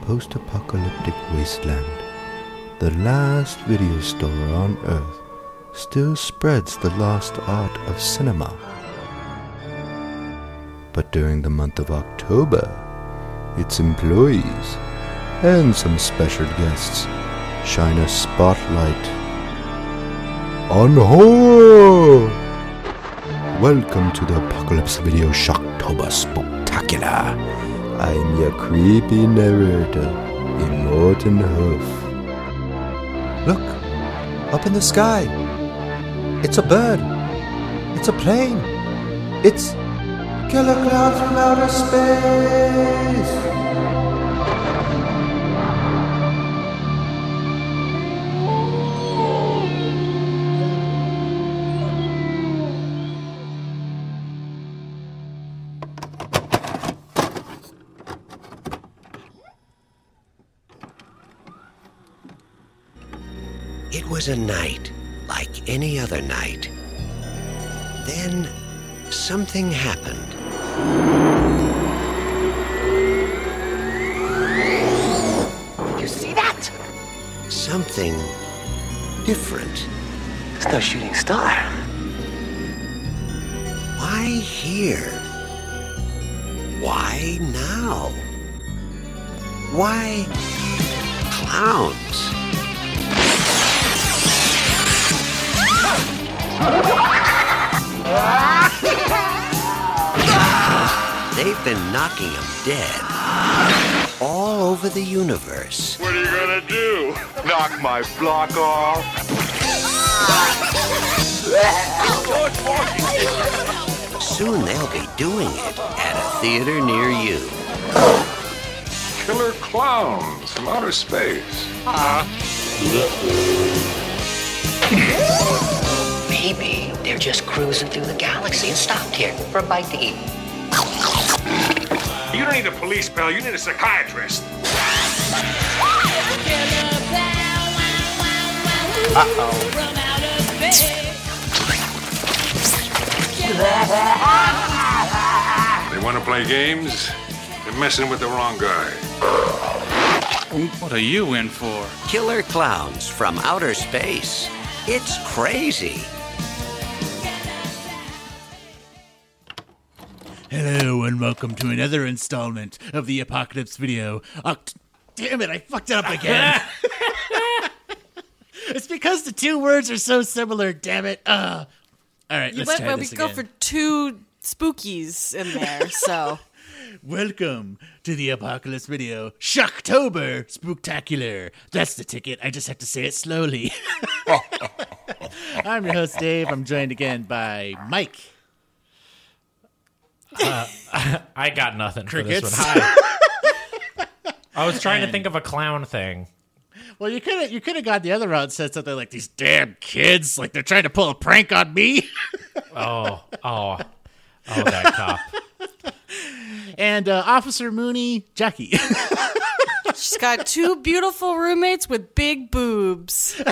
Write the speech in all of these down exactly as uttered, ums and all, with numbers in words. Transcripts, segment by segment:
post-apocalyptic wasteland, the last video store on Earth still spreads the lost art of cinema. But during the month of October, its employees and some special guests shine a spotlight on horror. Welcome to the Apocalypse Video Shocktober Spooktacular. I'm your creepy narrator, Immortan Hoof. Look, up in the sky. It's a bird. It's a plane. It's Killer Clowns from Outer Space. It was a night like any other night. Then something happened. You see that? Something different. It's no shooting star. Why here? Why now? Why clowns? They've been knocking him dead all over the universe. What are you gonna do? Knock my block off? Soon they'll be doing it at a theater near you. Killer clowns from outer space. Uh. Maybe they're just cruising through the galaxy and stopped here for a bite to eat. You don't need a police, pal. You need a psychiatrist. Uh-oh. They want to play games? They're messing with the wrong guy. What are you in for? Killer clowns from outer space. It's crazy. Hello and welcome to another installment of the Apocalypse Video. Oct- Damn it, I fucked it up again. It's because the two words are so similar, damn it. Uh, all right, let's went, try well, this we again. go for two spookies in there, so. Welcome to the Apocalypse Video Shocktober Spooktacular. That's the ticket. I just have to say it slowly. I'm your host, Dave. I'm joined again by Mike. Uh, I got nothing Crickets. for this one. Hi. I was trying And- to think of a clown thing. Well, you could have you could have got the other route and said something like, these damn kids, like they're trying to pull a prank on me. Oh, oh, oh, that cop. And uh, Officer Mooney, Jackie. She's got two beautiful roommates with big boobs.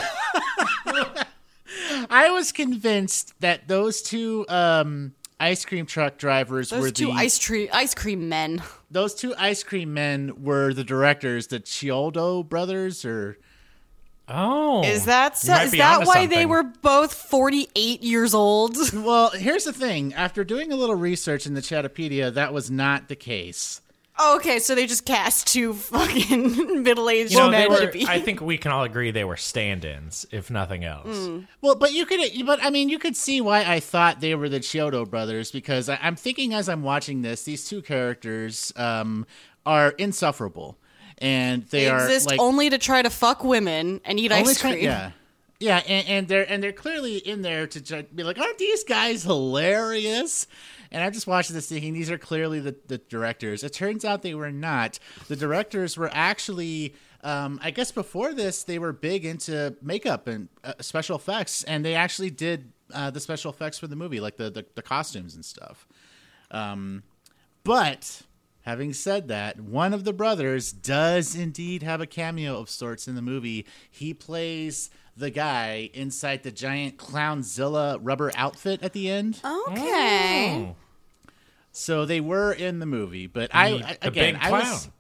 I was convinced that those two um, ice cream truck drivers Those were two the ice, tre- ice cream men. those two ice cream men were the directors, the Chiodo brothers, or Oh, Is that you so? might Is be that onto why they something. were both forty-eight years old? well, here's the thing. After doing a little research in the Chattopedia, that was not the case. Oh, okay, so they just cast two fucking middle-aged You know, they men were, to be. I think we can all agree they were stand-ins, if nothing else. Mm. Well, but you could, but I mean, you could see why I thought they were the Chiodo brothers, because I, I'm thinking as I'm watching this, these two characters um, are insufferable, and they, They are exist like only to try to fuck women and eat only ice try- cream. yeah, yeah, and, and they're and they're clearly in there to try, be like, aren't these guys hilarious? And I'm just watching this thinking, these are clearly the, the directors. It turns out they were not. The directors were actually, um, I guess before this, they were big into makeup and uh, special effects, and they actually did uh, the special effects for the movie, like the, the, the costumes and stuff. Um, but having said that, one of the brothers does indeed have a cameo of sorts in the movie. He plays the guy inside the giant Clownzilla rubber outfit at the end. Okay. Oh. So they were in the movie, but I, The I again, big I clown. was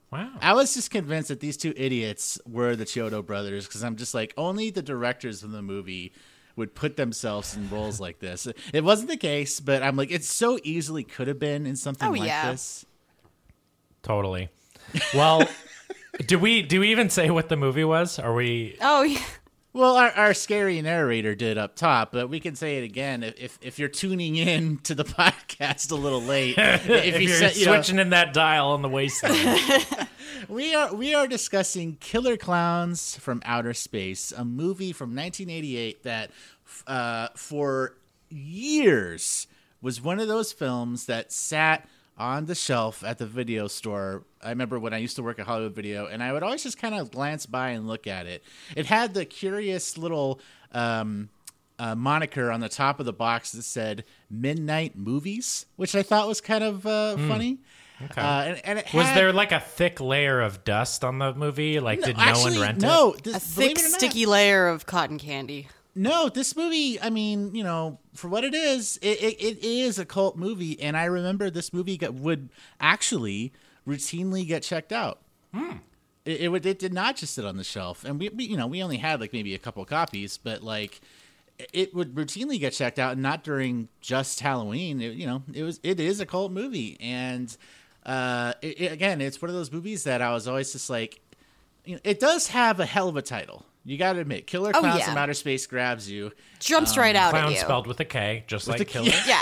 Wow. I was just convinced that these two idiots were the Chiodo brothers because I'm just like, only the directors of the movie would put themselves in roles like this. It wasn't the case, but I'm like, it so easily could have been in something Oh, like yeah. this. Totally. Well, do we do we even say what the movie was? Are we? Oh, yeah. Well, our, our scary narrator did up top, but we can say it again if if, if you're tuning in to the podcast a little late. if, If you you're set- you know, switching in that dial on the waistline. we are we are discussing Killer Clowns from Outer Space, a movie from nineteen eighty-eight that uh, for years was one of those films that sat on the shelf at the video store. I remember when I used to work at Hollywood Video, and I would always just kind of glance by and look at it. It had the curious little um, uh, moniker on the top of the box that said Midnight Movies, which I thought was kind of uh, funny. Okay. Uh, and, and it Was had- there like a thick layer of dust on the movie? Like, did no actually, one rent no, it? this, A believe thick, it or not- sticky layer of cotton candy. No, this movie, I mean, you know, for what it is, it, it, it is a cult movie. And I remember this movie got, would actually routinely get checked out. Hmm. It, it would, it did not just sit on the shelf. And we, we, you know, we only had like maybe a couple copies, but like it would routinely get checked out, and not during just Halloween. It, you know, it was, it is a cult movie. And uh, it, it, again, it's one of those movies that I was always just like, you know, it does have a hell of a title. You got to admit, Killer Oh, Clowns yeah. from Outer Space grabs you. Jumps right out Clown at you. spelled with a K, just like the- killer. Yeah.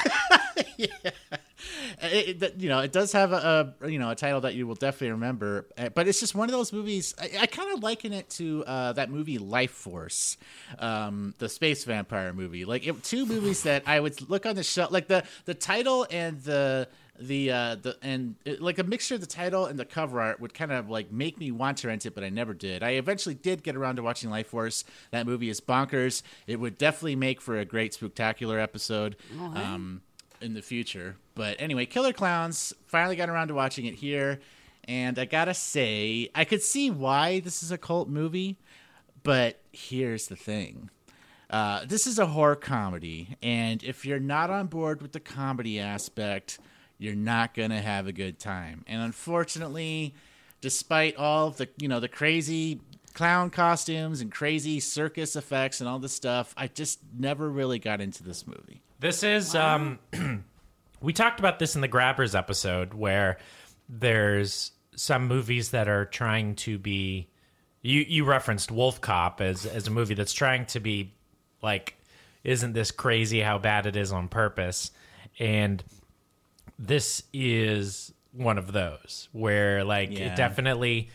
It, it, you know, it does have a, a you know a title that you will definitely remember, uh, but it's just one of those movies. I, I kind of liken it to uh, that movie Life Force, um, the space vampire movie. Like it, two movies that I would look on the shelf, like the the title and the the uh, the and it, like a mixture of the title and the cover art would kind of like make me want to rent it, but I never did. I eventually did get around to watching Life Force. That movie is bonkers. It would definitely make for a great spooktacular episode. Um, in the future. But anyway, Killer Clowns, finally got around to watching it here, and I gotta say, I could see why this is a cult movie, but here's the thing. Uh, this is a horror comedy, and if you're not on board with the comedy aspect, you're not gonna have a good time. And unfortunately, despite all of the, you know, the crazy clown costumes and crazy circus effects and all this stuff, I just never really got into this movie. This is um we talked about this in the Grabbers episode, where there's some movies that are trying to be you you referenced Wolf Cop as as a movie that's trying to be like, isn't this crazy how bad it is on purpose? And this is one of those where like Yeah. it definitely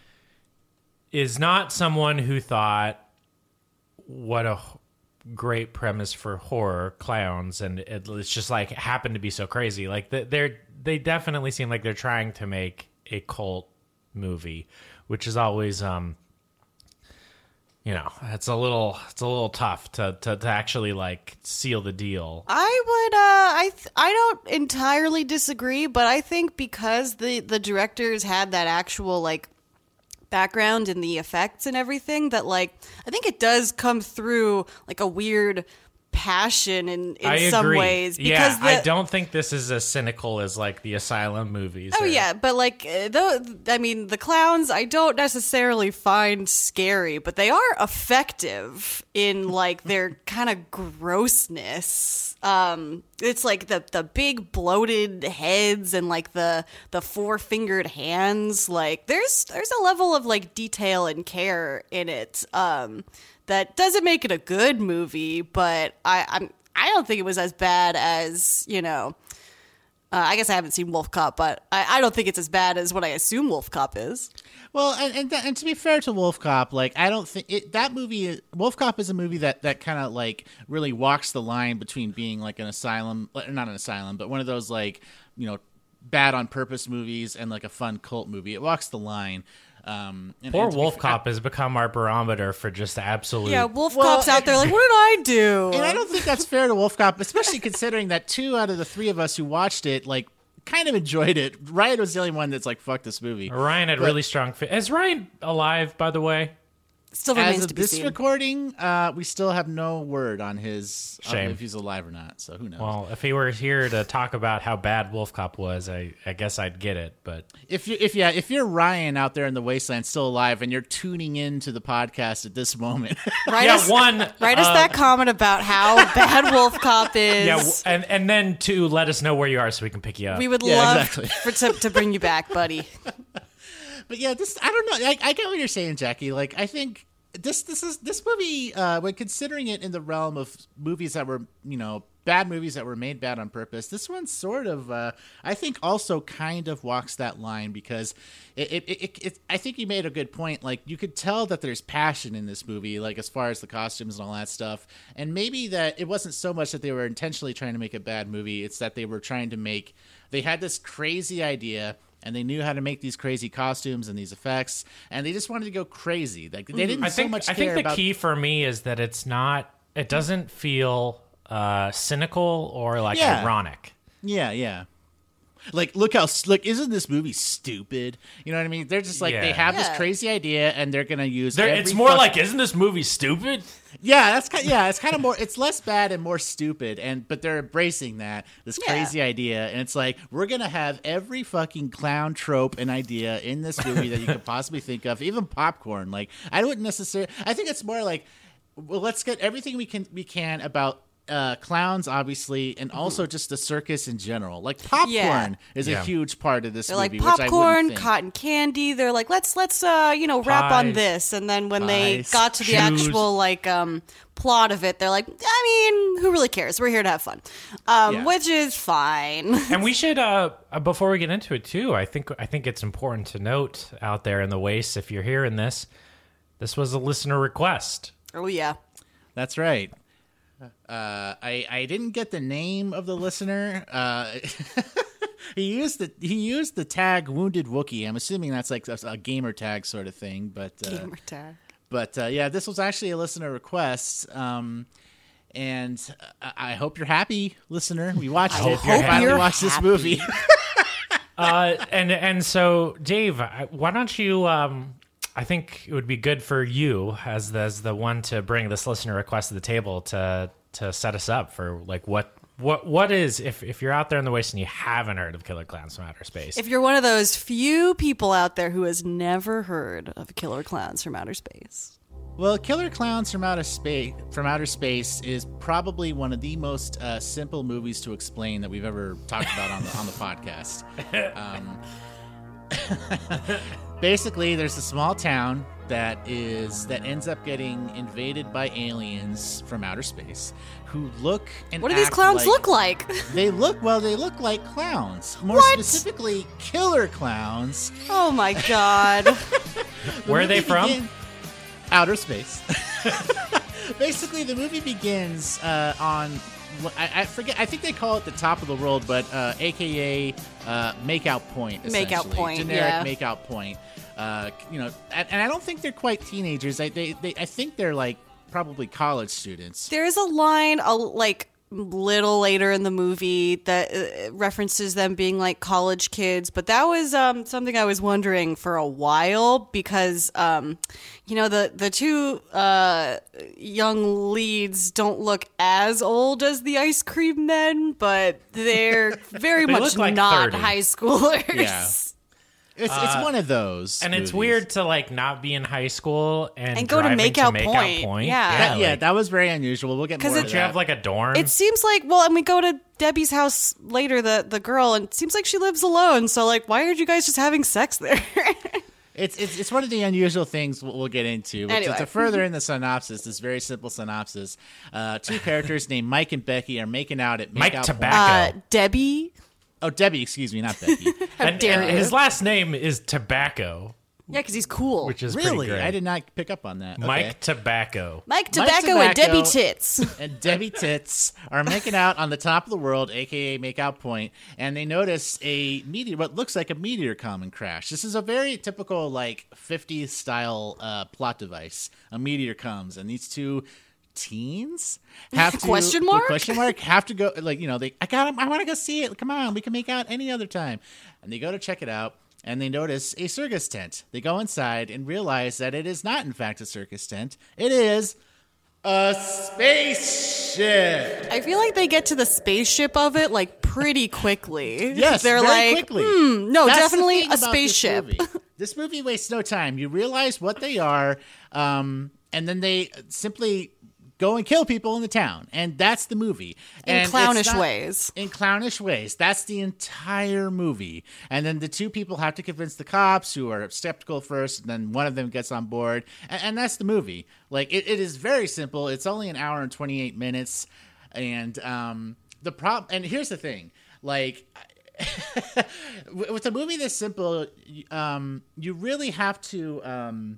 is not someone who thought, what a great premise for horror, clowns, and it, it's just like happened to be so crazy. Like they're they definitely seem like they're trying to make a cult movie, which is always um you know, it's a little it's a little tough to to, to actually like seal the deal. I would uh I th- I don't entirely disagree, but I think because the the directors had that actual like background in the effects and everything, that like I think it does come through like a weird passion in, in I some agree. ways. Yeah, Because the, I don't think this is as cynical as like the Asylum movies. Oh or- yeah, but like uh, though, I mean, the clowns I don't necessarily find scary, but they are effective in like their kind of grossness. Um, it's like the the big bloated heads and like the the four fingered hands. Like there's there's a level of like detail and care in it. Um, that doesn't make it a good movie, but I I'm I don't think it was as bad as, you know. Uh, I guess I haven't seen Wolf Cop, but I, I don't think it's as bad as what I assume Wolf Cop is. Well, and and, th- and to be fair to Wolf Cop, like I don't think it, that movie. Wolf Cop is a movie that, that kind of like really walks the line between being like an asylum, not an asylum, but one of those like, you know, bad on purpose movies and like a fun cult movie. It walks the line. Um, and, Poor and to be Wolf fa- Cop has become our barometer for just absolute. Yeah, Wolf Well, Cop's out there like, what did I do? And I don't think that's fair to Wolf Cop, especially considering that two out of the three of us who watched it like kind of enjoyed it. Ryan was the only one that's like, fuck this movie. Ryan had But- really strong. Fi- is Ryan alive, by the way? Still remains as to of be this seen. recording, uh, we still have no word on his on Shame. if he's alive or not. So who knows? Well, if he were here to talk about how bad Wolf Cop was, I, I guess I'd get it. But If you if yeah if you're Ryan out there in the wasteland still alive and you're tuning into the podcast at this moment, Write yeah, us, one write us uh, that comment about how bad Wolf Cop is. yeah, w- and and then two, let us know where you are so we can pick you up. we would Yeah, love exactly. for, to, to bring you back, buddy. but yeah, this I don't know. I, I get what you're saying, Jackie. Like I think this this is this movie uh, when considering it in the realm of movies that were you know bad movies that were made bad on purpose. This one sort of uh, I think also kind of walks that line because it it, it, it it I think you made a good point. Like you could tell that there's passion in this movie, like as far as the costumes and all that stuff, and maybe that it wasn't so much that they were intentionally trying to make a bad movie. It's that they were trying to make they had this crazy idea. And they knew how to make these crazy costumes and these effects, and they just wanted to go crazy. Like they didn't I so think much I care think the about. key for me is that it's not. It doesn't feel uh, cynical or like Yeah. ironic. Yeah, yeah. Like, look how like isn't this movie stupid? You know what I mean? They're just like they Yeah. have this Yeah. crazy idea, and they're gonna use. There, every it's more fuck- like, isn't this movie stupid? yeah, that's kind. Yeah, it's kind of more. It's less bad and more stupid, and but they're embracing that this Yeah. crazy idea, and it's like we're gonna have every fucking clown trope and idea in this movie that you could possibly think of, even popcorn. Like I wouldn't necessarily. I think it's more like, well, let's get everything we can we can about. Uh, clowns, obviously, and also just the circus in general. Like popcorn Yeah. is Yeah. a huge part of this They're movie. like which I wouldn't popcorn, think. cotton candy. They're like, let's let's uh you know wrap on Pies. this, and then when they Pies. got to the Shoes. actual like um plot of it, they're like, I mean, who really cares? We're here to have fun, um, Yeah. which is fine. And we should, uh, uh, before we get into it too, I think I think it's important to note out there in the wastes, if you're hearing this, this was a listener request. Oh yeah, That's right. Uh, I I didn't get the name of the listener. Uh, he used the he used the tag Wounded Wookiee. I'm assuming that's like a, a gamer tag sort of thing. But uh, gamer tag. but uh, yeah, this was actually a listener request. Um, and I, I hope you're happy, listener. We watched I it. hope We finally you're watched this happy. movie. Uh, and and so, Dave, I- why don't you? Um, I think it would be good for you as the, as the one to bring this listener request to the table to to set us up for like what what what is if if you're out there in the waste and you haven't heard of Killer Clowns from Outer Space. If you're one of those few people out there who has never heard of Killer Clowns from Outer Space, Well, Killer Clowns from Outer Space from Outer Space is probably one of the most uh, simple movies to explain that we've ever talked about on the on the podcast. Um, basically, there's a small town that is that ends up getting invaded by aliens from outer space who look and what do these act clowns like- look like? They look well. They look like clowns. More What? specifically, killer clowns. Oh my god! Where are they movie from? begin- Outer space. Basically, the movie begins uh, on. I, I forget. I think they call it the top of the world, but uh, A K A uh, Makeout Point. Makeout essentially. Point, Generic yeah. Makeout Point. Uh, you know, and, and I don't think they're quite teenagers. I, they, they, I think they're like probably college students. There's a line, a, like little later in the movie that uh, references them being like college kids, but that was um, something I was wondering for a while because um, you know the the two uh, young leads don't look as old as the ice cream men, but they're very They much look like not thirty. high schoolers. Yeah. It's it's one of those, and it's movies. weird to like not be in high school and, And go to driving Makeout Makeout Point. Point. Yeah. That, yeah, like, that was very unusual. We'll get 'Cause more. it- to did you have that. like a dorm? It seems like, well, and we go to Debbie's house later, the the girl, and it seems like she lives alone. So, like, why aren't you guys just having sex there? It's, it's it's one of the unusual things we'll, we'll get into. But to- Anyway. to, further in the synopsis, this very simple synopsis, uh, two characters named Mike and Becky are making out at Mike Makeout Tobacco. Point. uh, Debbie, Oh, Debbie, excuse me, not Becky. and, dare and you. his last name is Tobacco, yeah, because he's cool. which is Really? pretty great. I did not pick up on that. Mike Okay. Tobacco. Mike Tobacco, and Tobacco. Debbie Tits. And Debbie Tits are making out on the top of the world, aka Makeout Point, and they notice a meteor, what looks like a meteor come and crash. This is a very typical like fifties style uh, plot device. A meteor comes, and these two teens have to Question mark? question mark have to go like you know they I got I want to go see it. Come on, we can make out any other time, and they go to check it out. and they notice a circus tent. They go inside and realize that it is not, in fact, a circus tent. It is a spaceship. I feel like they get to the spaceship of it like pretty quickly. Yes, they're very like, quickly. hmm, no, That's the definitely thing a about spaceship. This movie. This movie wastes no time. You realize what they are, um, and then they simply go and kill people in the town, and that's the movie. In And clownish it's not- ways. In clownish ways. That's the entire movie. And then the two people have to convince the cops, who are skeptical first, and then one of them gets on board, and, and that's the movie. Like it, it is very simple. It's only an hour and twenty-eight minutes, and um, the problem. And here's the thing, like. With a movie this simple, um, you really have to. Um,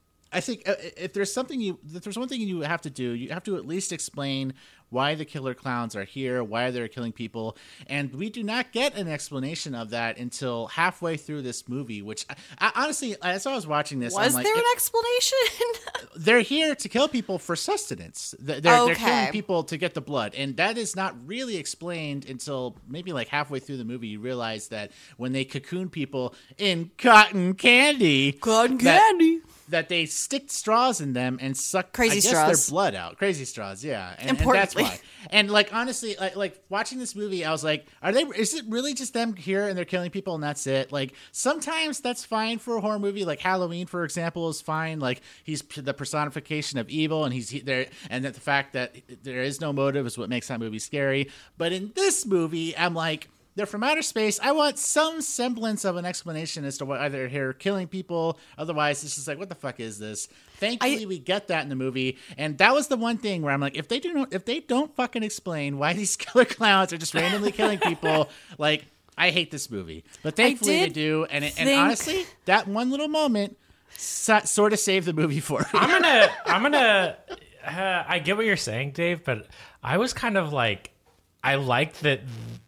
I think uh, if there's something you, if there's one thing you have to do, you have to at least explain why the killer clowns are here, why they're killing people, and we do not get an explanation of that until halfway through this movie. Which, I, I, honestly, as I was watching this, Was I'm like, there an it- explanation? they're here to kill people for sustenance. They're, they're, they're Okay. killing people to get the blood. And that is not really explained until maybe like halfway through the movie. You realize that when they cocoon people in cotton candy, Cotton that- candy. that they stick straws in them and suck Crazy I guess, straws. their blood out. Crazy straws, yeah. And, and that's Importantly. why. And like honestly, like, like watching this movie, I was like, are they? Is it really just them here and they're killing people and that's it? Like sometimes that's fine for a horror movie. Like Halloween, for example, is fine. Like he's p- the personification of evil, and he's he, there, and that the fact that there is no motive is what makes that movie scary. But in this movie, I'm like. They're from outer space. I want some semblance of an explanation as to why they're here killing people. Otherwise, it's just like, what the fuck is this? Thankfully, I- we get that in the movie, and that was the one thing where I'm like, if they do not, if they don't fucking explain why these killer clowns are just randomly killing people, like, I hate this movie. But thankfully, they did do, and it, and think- honestly, that one little moment so, sort of saved the movie for me. I'm gonna, I'm gonna. Uh, I get what you're saying, Dave, but I was kind of like, I liked that.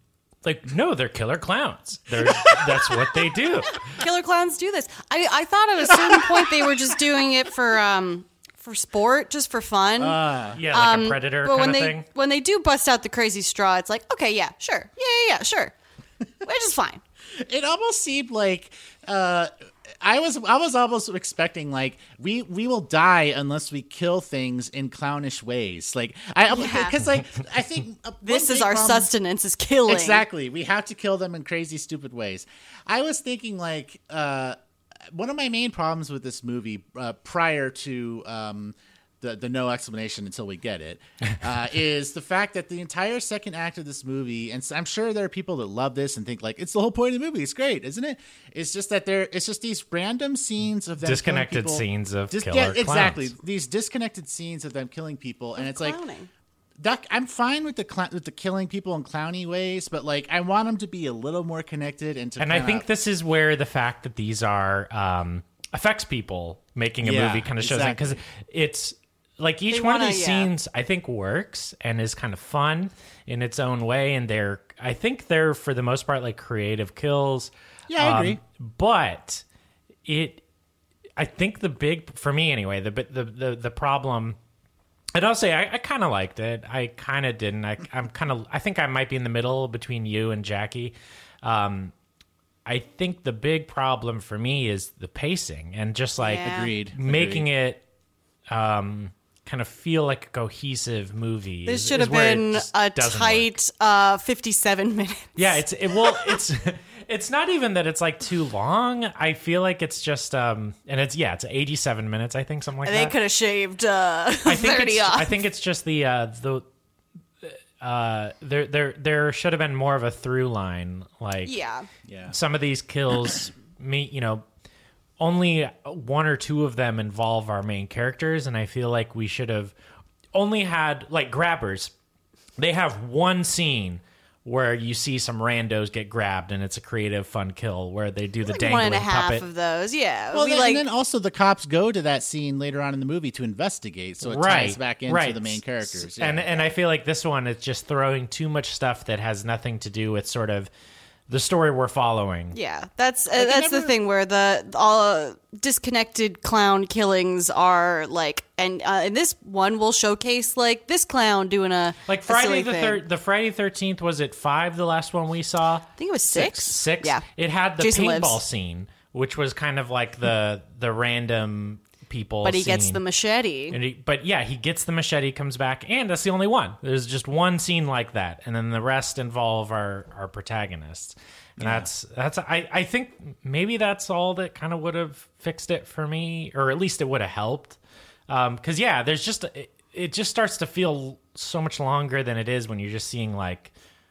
Like, no, they're killer clowns. They're that's what they do. Killer clowns do this. I, I thought at a certain point they were just doing it for um for sport, just for fun. Uh, Yeah, like Um, a predator but kind when of they thing. when they do bust out the crazy straw, it's like, okay, yeah, sure, yeah, yeah, yeah, sure, which is fine. It almost seemed like uh, I was I was almost expecting like we we will die unless we kill things in clownish ways. Like I Yeah. because like I think uh, This one is big our problem- sustenance is killing. Exactly. We have to kill them in crazy, stupid ways. I was thinking like uh, one of my main problems with this movie uh, prior to um, the the no explanation until we get it uh, is the fact that the entire second act of this movie, and I'm sure there are people that love this and think like it's the whole point of the movie. It's great, isn't it? It's just that there it's just these random scenes of them killing Disconnected people. scenes of Dis- killer yeah, exactly. clowns. These disconnected scenes of them killing people, and it's like. Clowning. That, I'm fine with the cl- with the killing people in clowny ways, but like I want them to be a little more connected and to. And I kinda- think this is where the fact that these are um, effects people making a Yeah, movie kind of shows in, because it's like each They one wanna- of these yeah. scenes I think works and is kind of fun in its own way, and they're I think they're for the most part like creative kills. Yeah, I Um, agree. But it, I think the big for me anyway, the the the the problem. And I'll say I, I kind of liked it. I kind of didn't. I, I'm kind of. I think I might be in the middle between you and Jackie. Um, I think the big problem for me is the pacing and just like Yeah. Agreed. making it um, kind of feel like a cohesive movie. This is- should is have where it been just a doesn't work. tight uh, fifty-seven minutes. Yeah, it's it, well, it's it's not even that it's like too long. I feel like it's just um, and it's yeah, it's eighty-seven minutes. I think something like They that. could have shaved uh, I think thirty it's, off. I think it's just the uh, the uh, there there there should have been more of a through line. Like yeah. Yeah. some of these kills, me you know, only one or two of them involve our main characters, and I feel like we should have only had like grabbers. They have one scene where you see some randos get grabbed, and it's a creative, fun kill where they do the Like dangling one and a half puppet. of those, yeah. Well, we then, like and then also the cops go to that scene later on in the movie to investigate, so it right, ties back into right. the main characters. Yeah. And and I feel like this one is just throwing too much stuff that has nothing to do with sort of the story we're following. Yeah, that's uh, that's never... the thing where the all disconnected clown killings are like, and uh, and this one will showcase like this clown doing a like Friday the third, the Friday thirteenth. Was it five? The last one we saw, I think it was six. Six. Yeah, it had the Jason paintball lives. scene, which was kind of like the the random people. But he scene. gets the machete. And he, but yeah, he gets the machete, comes back, and that's the only one. There's just one scene like that, and then the rest involve our our protagonists. And yeah. that's that's I, I think maybe that's all that kind of would have fixed it for me, or at least it would have helped. Um, because yeah, there's just it, it just starts to feel so much longer than it is when you're just seeing like,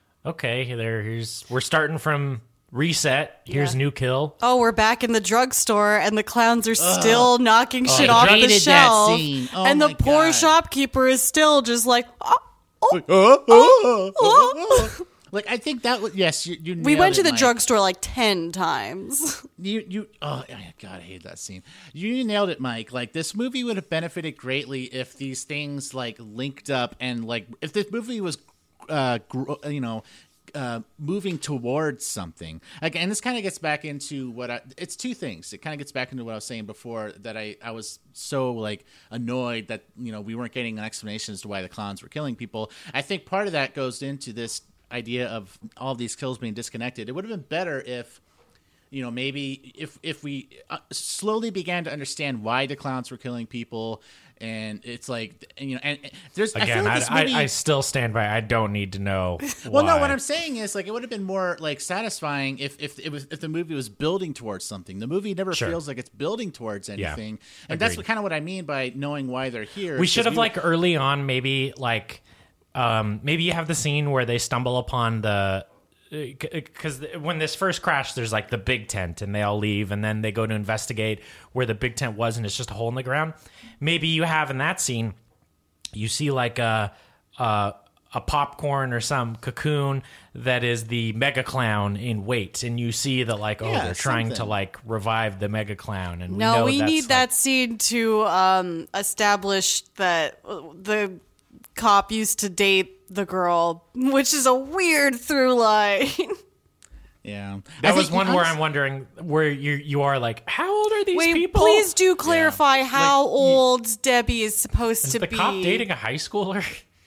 okay, there here's we're starting from reset. Here's yeah. new kill. Oh, we're back in the drugstore, and the clowns are still Ugh. knocking oh, shit I off the hated shelf, that scene. Oh, and the my poor God. shopkeeper is still just like, oh, oh, Like, oh, oh, oh, oh. Like I think that was yes. You, you we went it, to the Mike. drugstore like ten times. You you oh God, I hate that scene. You nailed it, Mike. Like this movie would have benefited greatly if these things like linked up and like if this movie was, uh, gr- you know. Uh, moving towards something. Like, and this kind of gets back into what I, it's two things. It kind of gets back into what I was saying before, that I, I was so like annoyed that, you know, we weren't getting an explanation as to why the clowns were killing people. I think part of that goes into this idea of all these kills being disconnected. It would have been better if, you know, maybe if, if we uh, slowly began to understand why the clowns were killing people. And it's like, you know, and there's again, I, feel like this I, movie, I, I still stand by. I don't need to know. Well, why. no, what I'm saying is, like, it would have been more like satisfying if, if it was if the movie was building towards something. The movie never sure. feels like it's building towards anything, yeah. and Agreed. that's what, kind of what I mean by knowing why they're here. We should have we, like early on, maybe like, um, maybe you have the scene where they stumble upon the. Because when this first crashed, there's like the big tent, and they all leave, and then they go to investigate where the big tent was, and it's just a hole in the ground. Maybe you have in that scene, you see like a a, a popcorn or some cocoon that is the mega clown in wait, and you see that like oh yeah, they're trying something. to like revive the mega clown, and we no, know we that's, need like, that scene to um, establish that the cop used to date the girl, which is a weird through line. Yeah, that I was think, one where honestly, I'm wondering where you you are like, how old are these Wait, people? please do clarify Yeah. how Like, old Debbie is supposed Is to the be. cop dating a high schooler?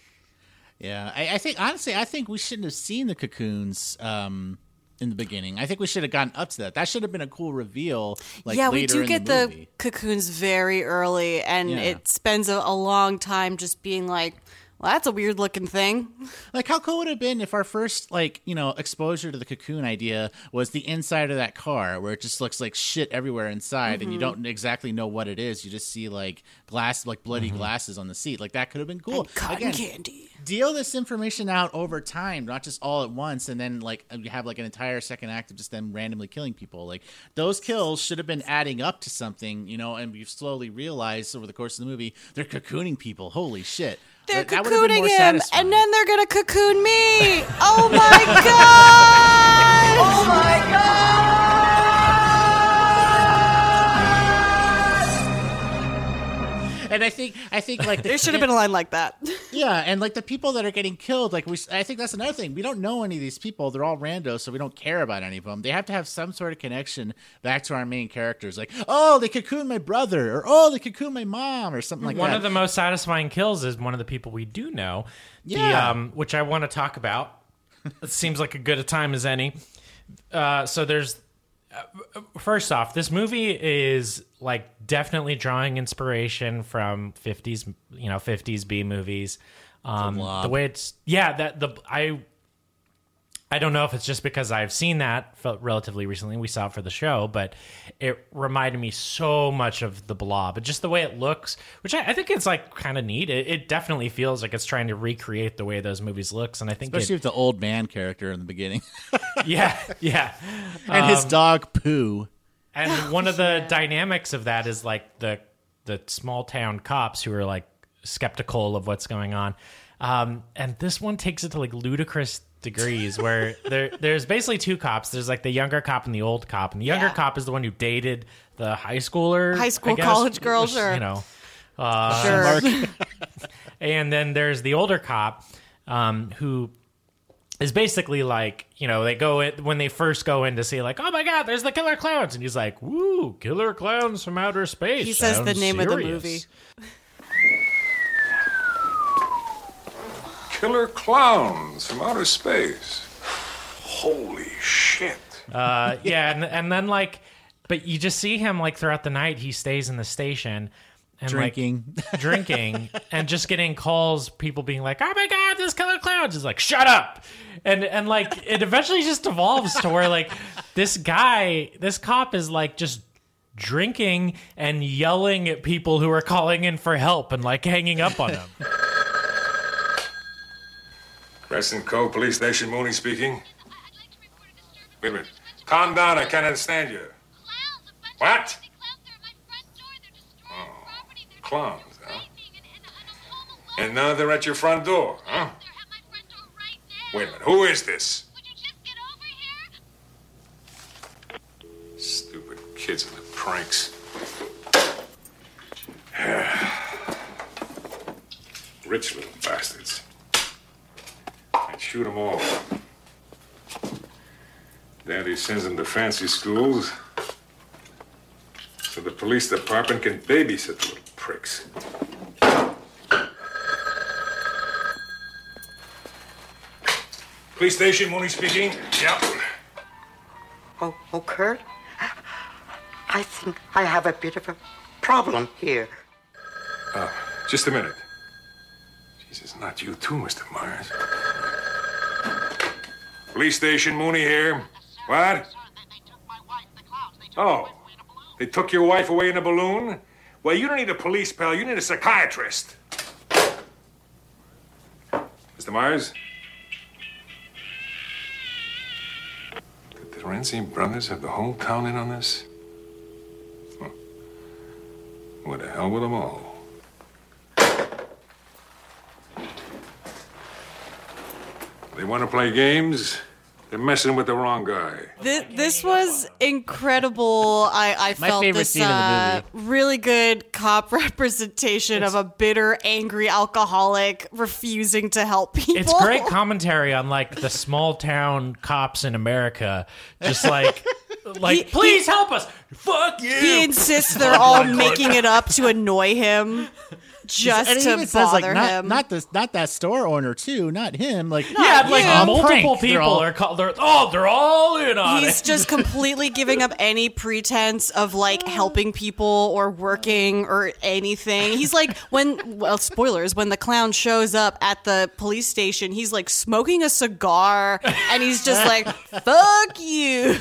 Yeah, I, I think honestly, I think we shouldn't have seen the cocoons um, in the beginning. I think we should have gotten up to that. That should have been a cool reveal. Like, yeah, later we do in get the, the, movie. cocoons very early, and Yeah. it spends a, a long time just being like, well, that's a weird looking thing. Like, how cool would it have been if our first, like, you know, exposure to the cocoon idea was the inside of that car, where it just looks like shit everywhere inside, Mm-hmm. and you don't exactly know what it is. You just see, like, glass, like, bloody Mm-hmm. glasses on the seat. Like, that could have been cool. And cotton Again, candy. deal this information out over time, not just all at once, and then, like, you have, like, an entire second act of just them randomly killing people. Like, those kills should have been adding up to something, you know, and we've slowly realized over the course of the movie, they're cocooning people. Holy shit. They're That- that would have been cocooning more him, satisfying. and then they're gonna cocoon me. Oh my god! Oh my god! And I think, I think, like, the, There should have been a line like that. yeah, and like the people that are getting killed, like we, I think that's another thing. We don't know any of these people; they're all randos, so we don't care about any of them. They have to have some sort of connection back to our main characters. Like, oh, they cocooned my brother, or oh, they cocooned my mom, or something like One that. of the most satisfying kills is one of the people we do know, the, Yeah. um, which I want to talk about. It seems like a good a time as any. Uh, so there's, uh, first off, this movie is like definitely drawing inspiration from fifties, you know, fifties B movies. Um, Blob. the way it's, yeah, that the I. I don't know if it's just because I've seen that felt relatively recently. We saw it for the show, but it reminded me so much of The Blob. Just the way it looks, which I, I think it's like kind of neat. It, it definitely feels like it's trying to recreate the way those movies looks, and I think, Especially it, with the old man character in the beginning, yeah, yeah, and his Um, dog Pooh. And one of the dynamics of that is like the the small town cops who are like skeptical of what's going on, um, and this one takes it to like ludicrous degrees where there there's basically two cops. There's like the younger cop and the old cop, and the younger Yeah. cop is the one who dated the high schooler, High school I guess, college girl, which, sure. you know. Uh, Sure. And then there's the older cop um, who is basically like, you know, they go in, when they first go in to see, like, oh my God, there's the killer clowns. And he's like, woo, killer clowns from outer space. He says the Sounds name of the serious. movie. Killer clowns from outer space. Holy shit. Uh, yeah, and, and then, like, but you just see him, like, throughout the night, he stays in the station. And Drinking. like, drinking and just getting calls, people being like, oh my God, this killer clowns is like, shut up. And, and like, it eventually just evolves to where, like, this guy, this cop is like just drinking and yelling at people who are calling in for help and like hanging up on them. Crescent Cove Police Station, Mooney speaking. Wait a minute. Calm down, I can't understand you. What? Clowns, huh? And now they're at your front door, huh? Wait a minute, who is this? Stupid kids and the pranks. Rich little bastards. I'd shoot them all. Daddy sends them to fancy schools so the police department can babysit the little pricks. Police station, Mooney speaking. Yep. Oh, oh, Kurt? I think I have a bit of a problem here. Uh, just a minute. Jesus, not you too, Mister Myers. Police station, Mooney here. What? Oh, they took your wife away in a balloon? Well, you don't need a police pal, you need a psychiatrist. Mister Myers? Did the Renzi brothers have the whole town in on this? Huh. What the hell with them all? They want to play games? They're messing with the wrong guy. This, this was incredible. I, I My felt favorite this scene in the uh, movie. really good cop representation of a bitter, angry alcoholic refusing to help people. It's great commentary on like the small town cops in America. Just like, like, He- please he- help us. Fuck you. He insists they're all making it up to annoy him, just and he to even says like bother not him. not this not that store owner too, not him. Like Yeah, like him. multiple Prank. They're people all- are called. They're oh, they're all in on He's it. just completely giving up any pretense of like helping people or working or anything. He's like, when, well, spoilers, when the clown shows up at the police station, he's like smoking a cigar and he's just like, fuck you.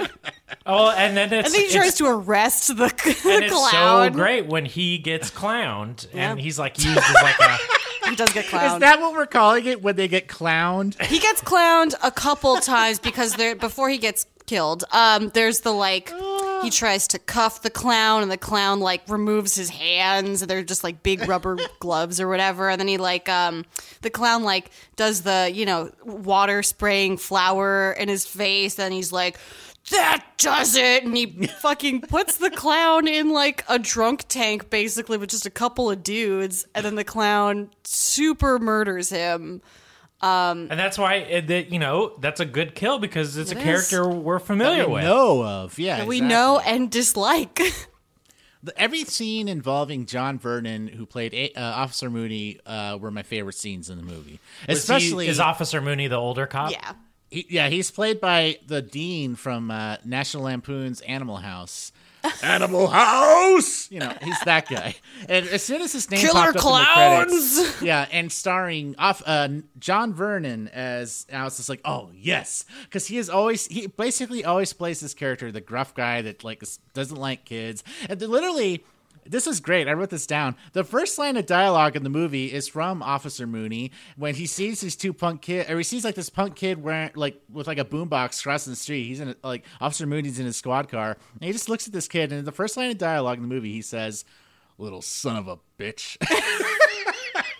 Oh, and then it's And then he it's- tries to arrest the, the and it's clown. so great when he gets clowned and Yeah. he's like used as like a. He does get Is clowned. that what we're calling it when they get clowned? He gets clowned a couple times because there before he gets killed. Um, there's the like he tries to cuff the clown and the clown like removes his hands and they're just like big rubber gloves or whatever. And then he like um the clown like does the, you know, water spraying flour in his face and he's like, that does it, and he fucking puts the clown in like a drunk tank basically with just a couple of dudes, and then the clown super murders him. And that's why it, that, you know, that's a good kill because it's It a is. character we're familiar we with. know of, yeah. That we exactly. know and dislike. The- Every scene involving John Vernon, who played uh, Officer Mooney, uh, were my favorite scenes in the movie. Was Especially, he, is Officer Mooney the older cop? Yeah. he, yeah, he's played by the dean from uh, National Lampoon's Animal House. Animal House, you know, he's that guy. And as soon as his name Killer popped up clowns! in the credits, yeah, and starring off uh, John Vernon as, I was just like, oh yes, because he is always he basically always plays this character, the gruff guy that like is- doesn't like kids, and they literally. This is great. I wrote this down. The first line of dialogue in the movie is from Officer Mooney when he sees these two punk kid, or he sees like this punk kid wearing like with like a boombox crossing the street. He's in a, like Officer Mooney's in his squad car, and he just looks at this kid. And the first line of dialogue in the movie, he says, "Little son of a bitch."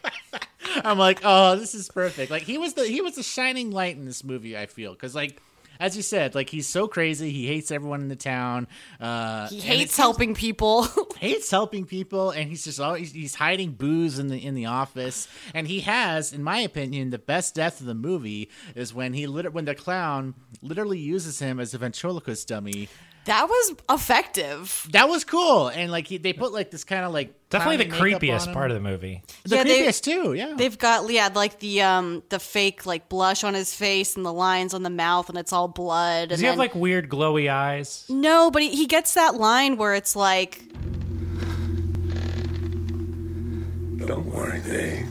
I'm like, oh, this is perfect. Like he was the he was the shining light in this movie. I feel because like. as you said, like he's so crazy. He hates everyone in the town. Uh, He and hates it- helping people. hates helping people, and he's just always he's hiding booze in the in the office. And he has, in my opinion, the best death of the movie is when he lit- when the clown literally uses him as a ventriloquist dummy. That was effective. That was cool, and like he, they put like this kind of like Definitely the clowny makeup creepiest on him. part of the movie. The Yeah, they- creepiest too. Yeah, They've got yeah, like the um the fake like blush on his face and the lines on the mouth and it's all blood. Does and he have then- like weird glowy eyes? No, but he, he gets that line where it's like, Don't worry, Dave.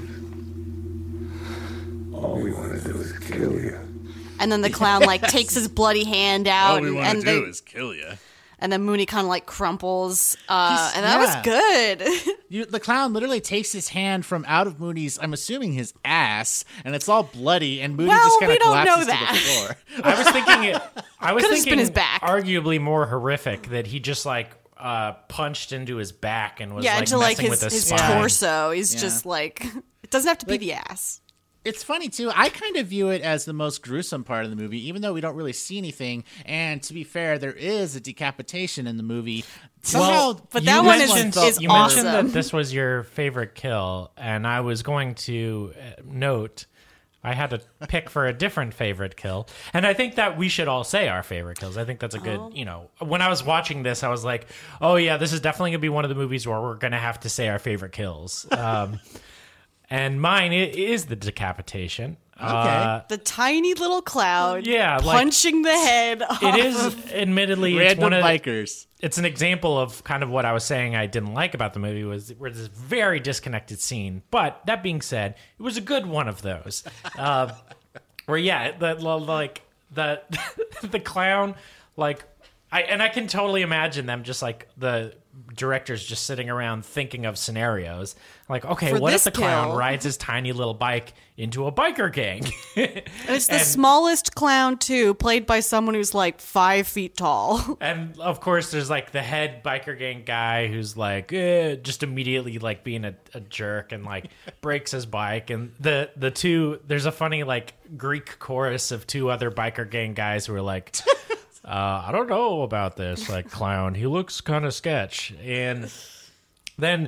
All we want to do is kill you. and then the clown like takes his bloody hand out, and, and they, kill you. and then Mooney kind of like crumples, uh, He's- and that yeah. was good. You, the clown literally takes his hand from out of Mooney's, I'm assuming his ass, and it's all bloody, and Mooney Well, just kind we of don't know collapses to that. the floor. I was thinking it. I was Could've just thinking been his back. arguably more horrific that he just like uh, punched into his back and was yeah, like into like messing his, with his, his spine. torso. He's Yeah. just like, it doesn't have to be Like- the ass. It's funny too. I kind of view it as the most gruesome part of the movie, even though we don't really see anything. And to be fair, there is a decapitation in the movie. Somehow, Well, But you that one is- mentioned- is you mentioned awesome. that this was your favorite kill, and I was going to uh, note I had to pick for a different favorite kill, and I think that we should all say our favorite kills. I think that's a good, Oh. you know. When I was watching this, I was like, "Oh yeah, this is definitely gonna be one of the movies where we're gonna have to say our favorite kills." Um, and mine i- is the decapitation. Uh, The tiny little clown, Yeah, like- punching the head. Off it is of- admittedly it's random one of bikers. it's an example of kind of what I was saying I didn't like about the movie was where this very disconnected scene. But that being said, it was a good one of those. Uh, where yeah, the like the the clown like I and I can totally imagine them just like the directors just sitting around thinking of scenarios like, okay, For what if this the clown kill- rides his tiny little bike into a biker gang? It's the And- smallest clown too, played by someone who's like five feet tall. And of course, there's like the head biker gang guy who's like eh, just immediately like being a, a jerk and like breaks his bike. And the the two there's a funny like Greek chorus of two other biker gang guys who are like, uh, I don't know about this like clown. He looks kind of sketch. And then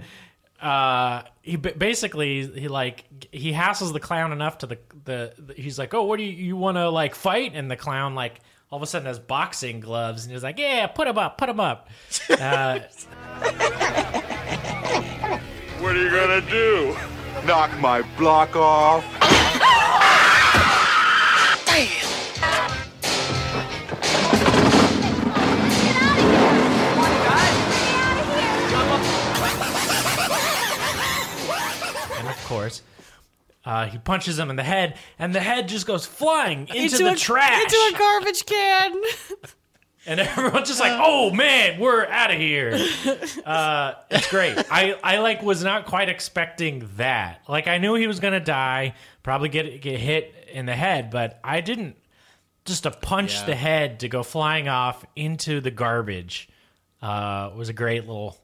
uh he ba- basically he like he hassles the clown enough to the the, the he's like, oh, what do you you want to like fight? And the clown like all of a sudden has boxing gloves and he's like, yeah, put him up, put him up. Uh, What are you gonna do? Knock my block off? and of course, uh, he punches him in the head, and the head just goes flying into, the a, trash. Into a garbage can. And everyone's just like, "Oh man, we're out of here!" Uh, it's great. I, I like was not quite expecting that. Like I knew he was gonna die, probably get get hit in the head, but I didn't. Just to punch Yeah. the head to go flying off into the garbage uh, was a great little.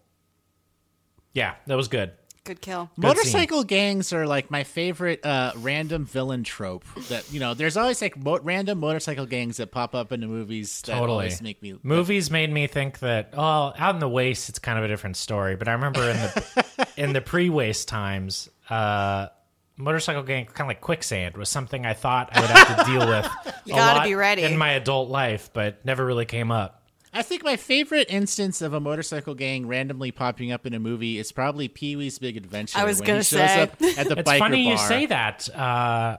Yeah, that was good. Good kill. Good Motorcycle gangs are like my favorite uh, random villain trope. That you know, there's always like mo- random motorcycle gangs that pop up in the movies that Totally. always make me. Movies made me think that oh, out in the waste, it's kind of a different story. But I remember in the in the pre-waste times, uh, motorcycle gang kind of like quicksand was something I thought I would have to deal with. You a gotta lot be ready. in my adult life, but never really came up. I think my favorite instance of a motorcycle gang randomly popping up in a movie is probably Pee-wee's Big Adventure. I was when gonna he shows say. up at the It's biker funny you bar. say that. Uh,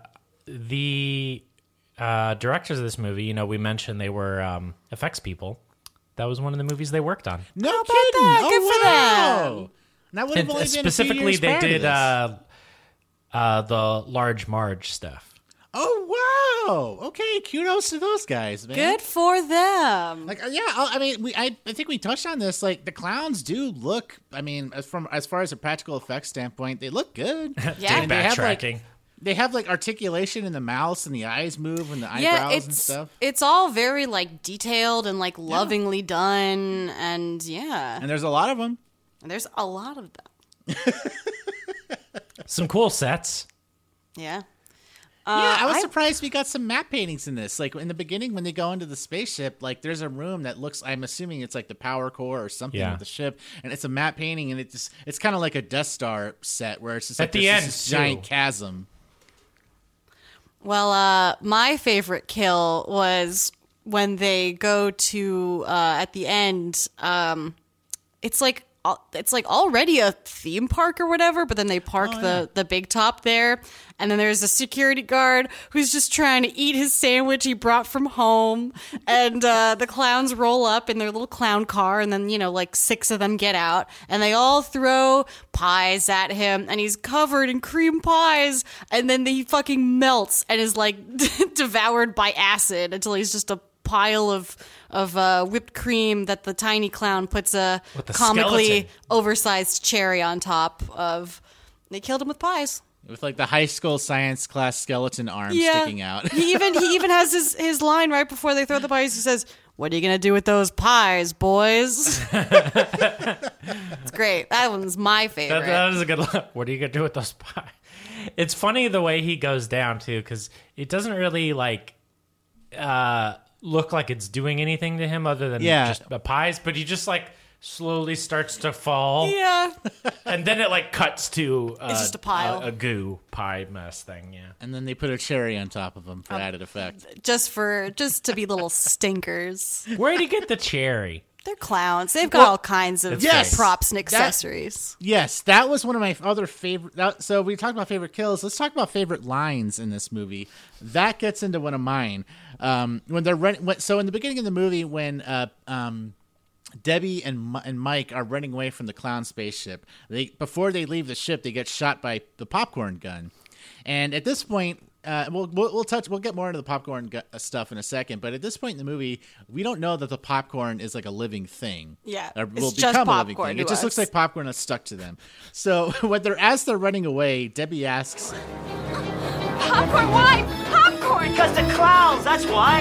the uh, directors of this movie, you know, we mentioned they were um, effects people. That was one of the movies they worked on. No about kidding! that? Oh, Good for wow. them. That would have And only been specifically, a few years they prior to did this. uh, uh, the Large Marge stuff. Oh wow! Okay, kudos to those guys, man. Good for them. Like, uh, yeah, I I mean, we I, I think we touched on this. Like, the clowns do look. I mean, as from as far as a practical effects standpoint, they look good. Yeah. And they have, like, Backtracking. they have like articulation in the mouths and the eyes move and the Yeah, eyebrows it's and stuff. it's all very like detailed and like lovingly done, and yeah, And there's a lot of them. and there's a lot of them. Some cool sets. Yeah. yeah, I was I- surprised we got some map paintings in this. Like in the beginning, when they go into the spaceship, like there's a room that looks. I'm assuming it's like the power core or something Yeah. with the ship, and it's a map painting, and it just it's kind of like a Death Star set where it's just like At the there's end, this giant too. chasm. Well, uh, my favorite kill was when they go to uh, at the end. Um, it's like it's like already a theme park or whatever, but then they park Oh, the yeah. the big top there, and then there's a security guard who's just trying to eat his sandwich he brought from home, and uh, the clowns roll up in their little clown car, and then you know like six of them get out, and they all throw pies at him, and he's covered in cream pies, and then he fucking melts and is like devoured by acid until he's just a pile of of uh, whipped cream that the tiny clown puts a With the comically skeleton. oversized cherry on top of. They killed him with pies. With like the high school science class skeleton arm Yeah. sticking out. he even he even has his, his line right before they throw the pies. He says, "What are you gonna do with those pies, boys?" It's great. That one's my favorite. That, that is a good line. What are you gonna do with those pies? It's funny the way he goes down too, because it doesn't really like uh, look like it's doing anything to him other than Yeah. just the pies, but he just like slowly starts to fall, yeah. and then it like cuts to uh, It's just a pile. a, a goo pie mess thing. Yeah, And then they put a cherry on top of them Um, for added effect. Just for just to be little stinkers. where'd he get the cherry? They're clowns. They've got all kinds of Yes. props and That- accessories. Yes, that was one of my other favorite. That, so we talked about favorite kills. Let's talk about favorite lines in this movie. That gets into one of mine. Um, when they're running, when, so in the beginning of the movie, when uh, um, Debbie and Mi- and Mike are running away from the clown spaceship, they before they leave the ship, they get shot by the popcorn gun. And at this point, uh, we'll, we'll we'll touch. We'll get more into the popcorn gu- stuff in a second. But at this point in the movie, we don't know that the popcorn is like a living thing. Yeah, or it's will just become a living popcorn thing. to It just looks us. like popcorn that's stuck to them. So when they're as they're running away, Debbie asks, Popcorn, why? Popcorn! Because the clowns, that's why.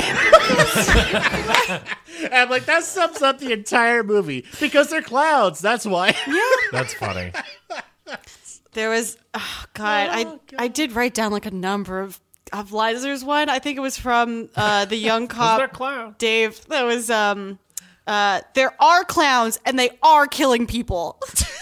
and I'm like, that sums up the entire movie because they're clowns. That's why. That's funny. There was, oh God, I I did write down like a number of, of lines. There's one, I think it was from uh, the young cop, they're clowns. Dave, that was, um, uh, there are clowns and they are killing people.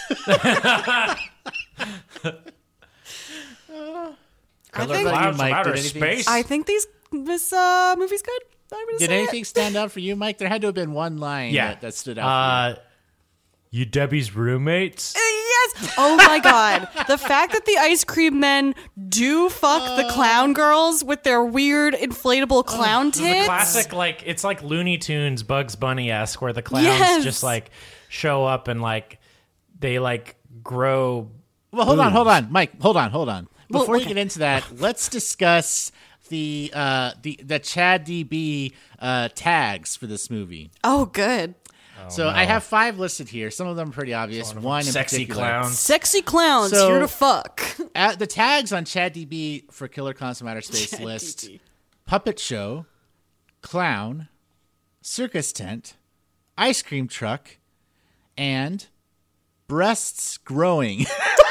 I Killer think, clowns Mike, from outer did anything- space. I think these, this uh, movie's good. I'm gonna Did say anything it. stand out for you, Mike? There had to have been one line yeah, that, that stood out. for Uh, you Debbie's roommates. Uh, Yes. Oh my God. The fact that the ice cream men do fuck the clown girls with their weird inflatable clown This is tits. a classic, like it's like Looney Tunes, Bugs Bunny esque, where the clowns Yes. just like show up and like they like grow. you. Well, hold on, boobs. hold on, Mike. Hold on, hold on. Well, Before you okay. get into that, let's discuss the uh, the the Chad D B uh, tags for this movie. Oh, good. so I have five listed here. Some of them are pretty obvious. One in Sexy particular. clowns. Sexy clowns So- here to fuck. At the tags on Chad D B for Killer Clowns from Outer Space list: puppet show, clown, circus tent, ice cream truck, and breasts growing.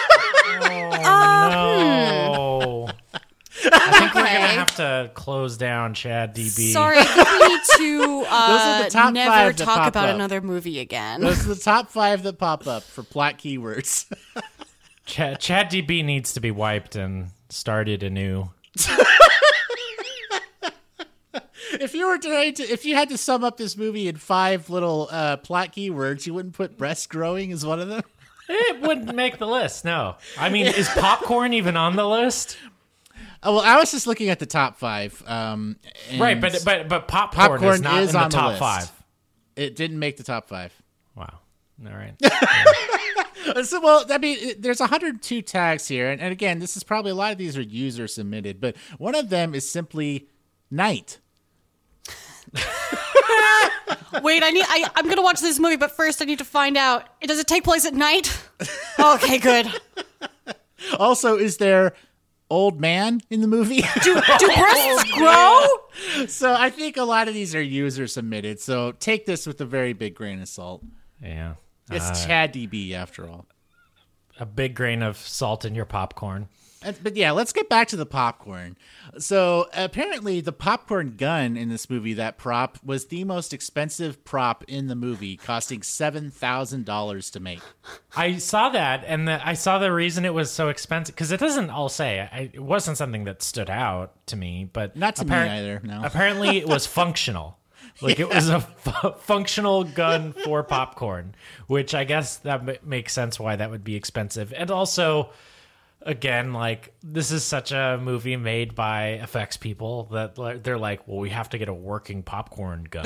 No. I think we're Okay. gonna have to close down Chad D B. Sorry, I think we need to uh, Those are the top never five that talk pop about up. another movie again. Those are the top five that pop up for plot keywords. Chad, Chad D B needs to be wiped and started anew. If you were trying to, if you had to sum up this movie in five little uh, plot keywords, you wouldn't put breast growing as one of them. It wouldn't make the list. No, I mean, is popcorn even on the list? Oh, well, I was just looking at the top five. Um, and Right, but but but popcorn, popcorn is not is in the on the top list. five. It didn't make the top five. Wow. All right. So, well, I mean, it- there's one hundred two tags here, and, and again, this is probably a lot of these are user submitted, but one of them is simply night. Wait, I need. I, I'm gonna watch this movie, but first I need to find out. Does it take place at night? Okay, good. Also, is there old man in the movie? Do, do breasts grow? So I think a lot of these are user submitted. So take this with a very big grain of salt. Yeah. It's Uh, Chad D B after all. a big grain of salt in your popcorn. Uh, But yeah, let's get back to the popcorn. So apparently the popcorn gun in this movie, that prop, was the most expensive prop in the movie, costing seven thousand dollars to make. I saw that, and the, I saw the reason it was so expensive, because it doesn't all say. I, it wasn't something that stood out to me, but Not to me either, no. Apparently it was functional. Like it was a fu- functional gun for popcorn, which I guess that m- makes sense why that would be expensive. And also, again, like this is such a movie made by effects people that like, they're like, well, we have to get a working popcorn gun.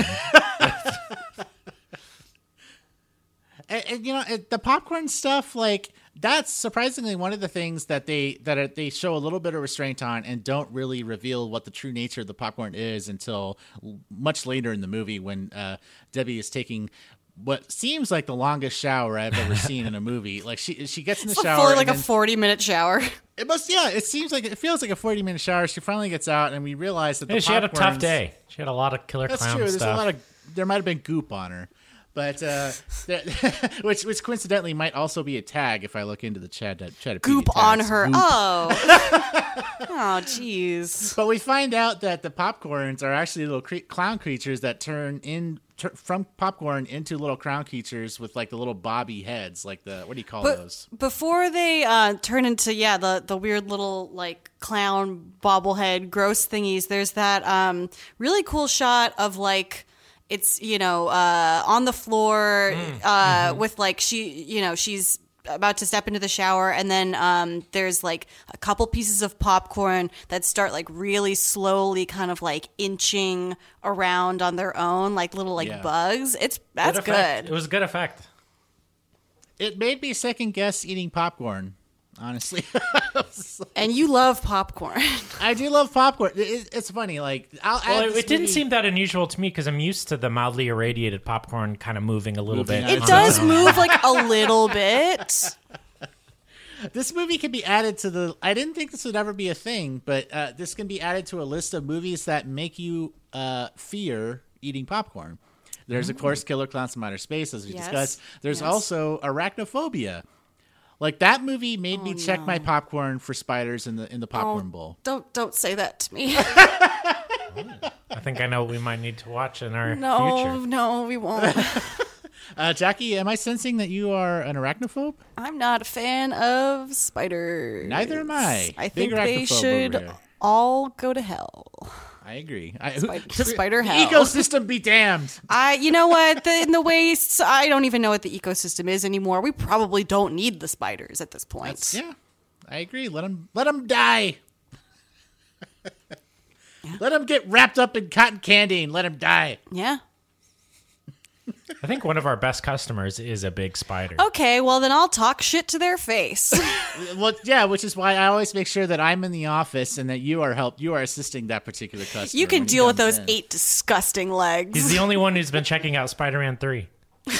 And, and you know, it, the popcorn stuff, like that's surprisingly one of the things that they that are, they show a little bit of restraint on, and don't really reveal what the true nature of the popcorn is until l- much later in the movie when uh, Debbie is taking what seems like the longest shower I've ever seen in a movie. Like she she gets in the It's shower, fully like and a then- forty minute shower. It must, yeah. It seems like it feels like a forty minute shower. She finally gets out, and we realize that the Yeah, she had a tough popcorns- day. She had a lot of killer That's clown true. stuff. There's a lot of there might have been goop on her, but uh, that, which which coincidentally might also be a tag if I look into the chat. chat Goop on her. Oh. Oh, jeez. But we find out that the popcorns are actually little cre- clown creatures that turn in tur from popcorn into little clown creatures with like the little bobby heads, like the what do you call But those? before they uh, turn into yeah the the weird little like clown bobblehead gross thingies, there's that um, really cool shot of like it's you know uh, on the floor Mm. uh, Mm-hmm. with like she you know she's about to step into the shower, and then um, there's like a couple pieces of popcorn that start like really slowly kind of like inching around on their own like little like Yeah. bugs. It's that's Good effect. good. It was a good effect. It made me second guess eating popcorn. Honestly, And you love popcorn. I do love popcorn. It, it's funny, like I'll Well, add it, this it didn't movie- seem that unusual to me because I'm used to the mildly irradiated popcorn kind of moving a little Moving bit. on It its does own. move like a little bit. This movie can be added to the. I didn't think this would ever be a thing, but uh, this can be added to a list of movies that make you uh, fear eating popcorn. There's, of course, Killer Clowns from Outer Space, as we Yes. discussed. There's Yes. also Arachnophobia. Like that movie made me check my popcorn for spiders in the in the popcorn Oh, bowl. Don't don't say that to me. I think I know what we might need to watch in our No, future. no, we won't. Uh, Jackie, am I sensing that you are an arachnophobe? I'm not a fan of spiders. Neither am I. I Big think they arachnophobe should over here. all go to hell. I agree. I, Spider- to- spider the hell. ecosystem be damned. I, you know what? The, in the wastes, I don't even know what the ecosystem is anymore. We probably don't need the spiders at this point. Yeah, I agree. Let them let them die. Let them get wrapped up in cotton candy and let them die. Yeah. I think one of our best customers is a big spider. Okay, well then I'll talk shit to their face. Well, yeah, which is why I always make sure that I'm in the office and that you are help. You are assisting that particular customer. You can when he deal with comes those in. eight disgusting legs. He's the only one who's been checking out Spider-Man three.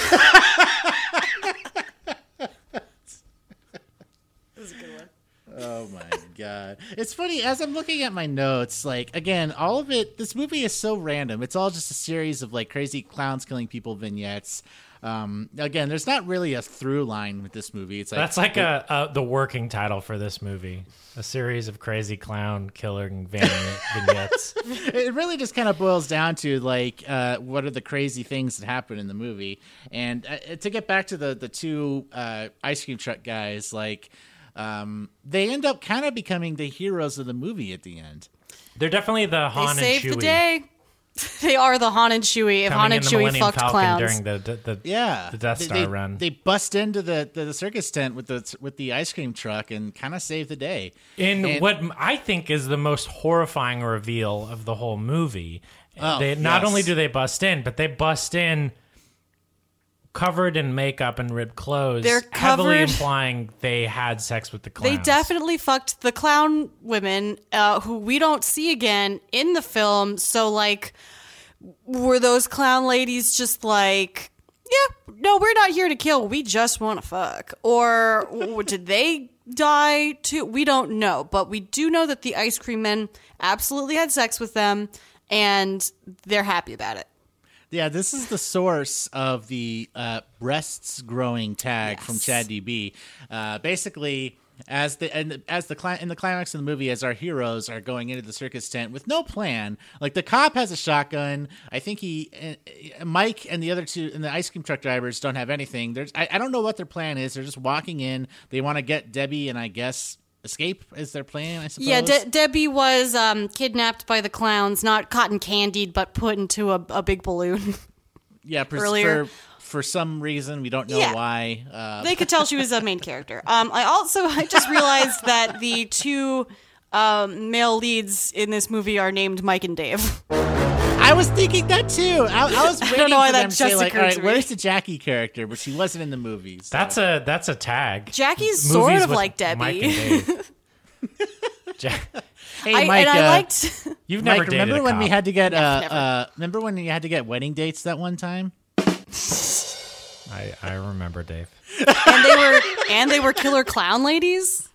Oh my god. It's funny, as I'm looking at my notes, like, again, all of it, this movie is so random. It's all just a series of, like, crazy clowns killing people vignettes. Um, again, there's not really a through line with this movie. It's like That's like a, a the working title for this movie. A series of crazy clown killing vignette- vignettes. It really just kind of boils down to, like, uh, what are the crazy things that happen in the movie. And uh, to get back to the, the two uh, ice cream truck guys, like, um, they end up kind of becoming the heroes of the movie at the end. They're definitely the They Han and saved Chewie. the day. They are the Han and Chewie. If Han Coming and in the Chewie Millennium fucked Falcon clowns. during the the, the, Yeah, the Death They- Star they, run. They bust into the, the, the circus tent with the with the ice cream truck and kind of save the day. In And- what I think is the most horrifying reveal of the whole movie. Oh, they not yes. only do they bust in, but they bust in covered in makeup and ripped clothes, They're heavily covered- implying they had sex with the clowns. They definitely fucked the clown women, uh, who we don't see again in the film. So, like, were those clown ladies just like, yeah, no, we're not here to kill. We just want to fuck. Or w- did they die too? We don't know. But we do know that the ice cream men absolutely had sex with them, and they're happy about it. Yeah, this is the source of the uh, breasts growing tag Yes. from Chad D B. Uh, basically, as the and as the cli- in the climax of the movie, as our heroes are going into the circus tent with no plan. Like the cop has a shotgun. I think he, uh, Mike, and the other two, and the ice cream truck drivers don't have anything. There's I, I don't know what their plan is. They're just walking in. They want to get Debbie, and I guess escape is their plan. I suppose. Yeah, De- Debbie was um, kidnapped by the clowns, not cotton candied, but put into a, a big balloon. Yeah, pers- earlier. for for some reason we don't know Yeah. why. Uh, They could tell she was a main character. Um, I also I just realized that the two um, male leads in this movie are named Mike and Dave. I was thinking that too. I, I was I waiting don't know why for that them to say just like, all occurred right, to me. where's the Jackie character? But she wasn't in the movies. So. That's a that's a tag. Jackie's Movies sort of with like Debbie. Mike and Dave. Ja- Hey, I, Mike, and I uh, liked. You've never Mike, dated remember a when cop. we had to get uh, never. uh remember when you had to get wedding dates that one time? I, I remember, Dave. and they were and they were killer clown ladies.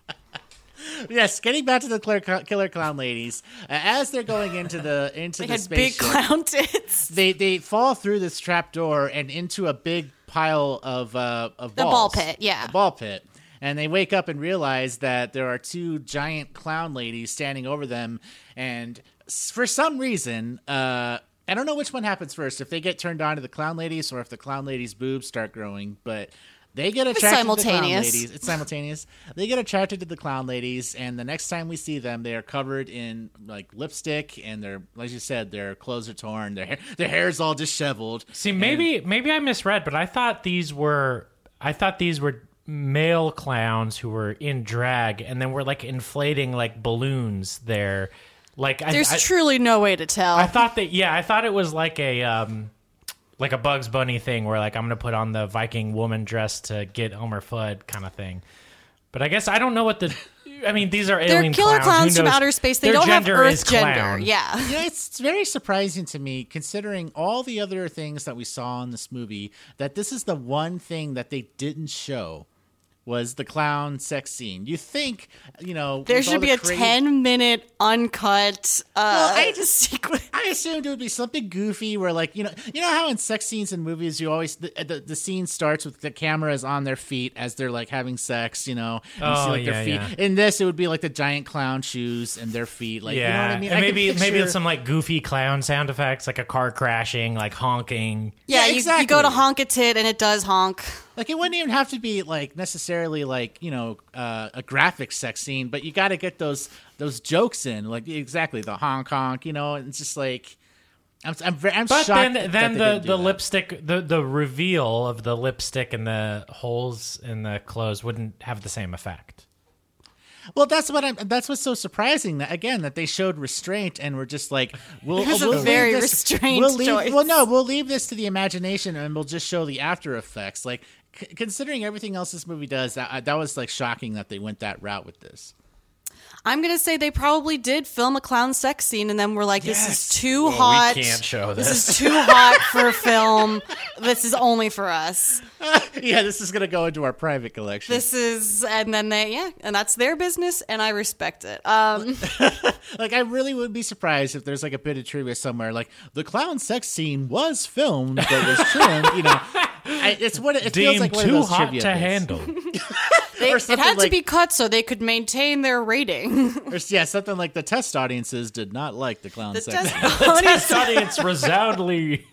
Yes, getting back to the killer, killer clown ladies, uh, as they're going into the into They the had big spaceship, clown tits. they they fall through this trap door and into a big pile of uh of The balls. ball pit, yeah. A ball pit. And they wake up and realize that there are two giant clown ladies standing over them, and s- for some reason, uh, I don't know which one happens first, if they get turned on to the clown ladies or if the clown ladies' boobs start growing, but they get attracted to the clown simultaneous. ladies. It's simultaneous. They get attracted to the clown ladies, and the next time we see them, they are covered in like lipstick, and they're, like you said, their clothes are torn, their hair, their hair's all disheveled. See, maybe maybe I misread, but I thought these were I thought these were male clowns who were in drag, and then were like inflating like balloons there. Like There's I, I, truly no way to tell. I thought that yeah, I thought it was like a um like a Bugs Bunny thing where like I'm gonna put on the Viking woman dress to get Elmer Fudd kind of thing. But I guess I don't know what the I mean these are They're alien killer clowns, clowns Who from knows? outer space. They Their don't have gender Earth is gender. clown. Yeah. You know, it's very surprising to me, considering all the other things that we saw in this movie, that this is the one thing that they didn't show was the clown sex scene. You think, you know, There with all should be the a crazy- ten minute uncut uh, Well, I just sequence. I assumed it would be something goofy where, like, you know, you know how in sex scenes in movies, you always the the, the scene starts with the cameras on their feet as they're like having sex, you know, and you see Oh, like their yeah, feet. yeah. In this, it would be like the giant clown shoes and their feet, like yeah, you know what I mean. and I could maybe maybe picture- some like goofy clown sound effects, like a car crashing, like honking. Yeah, Yeah, you, you go to exactly. honk a tit and it does honk. Like, it wouldn't even have to be like necessarily like, you know, uh, a graphic sex scene, but you got to get those those jokes in, like exactly the honk honk, you know. And it's just like I'm I'm, very, I'm But shocked. then that then they the, didn't do the that. lipstick the the reveal of the lipstick and the holes in the clothes wouldn't have the same effect. Well, that's what I'm. That's what's so surprising. That again, that they showed restraint and were just like, "We'll, It was a we'll leave very this- restrained we'll leave, choice. Well, no, we'll leave this to the imagination, and we'll just show the after effects." Like, c- considering everything else this movie does, that that was like shocking that they went that route with this. I'm going to say they probably did film a clown sex scene and then we're like, this is too Well, we hot. can't show This this. is too hot for film. This is only for us. Yeah, this is gonna go into our private collection. This is, and then they, yeah, and that's their business, and I respect it. Um, Like, I really would be surprised if there's like a bit of trivia somewhere, like the clown sex scene was filmed but was trimmed. You know, I, it's what it, it feels Deemed like. One too of those hot trivia to bits. handle. they, Or it something had to like- be cut so they could maintain their rating. Or, yeah, something like the test audiences did not like the clown The sex. test The audience, test audience resoundly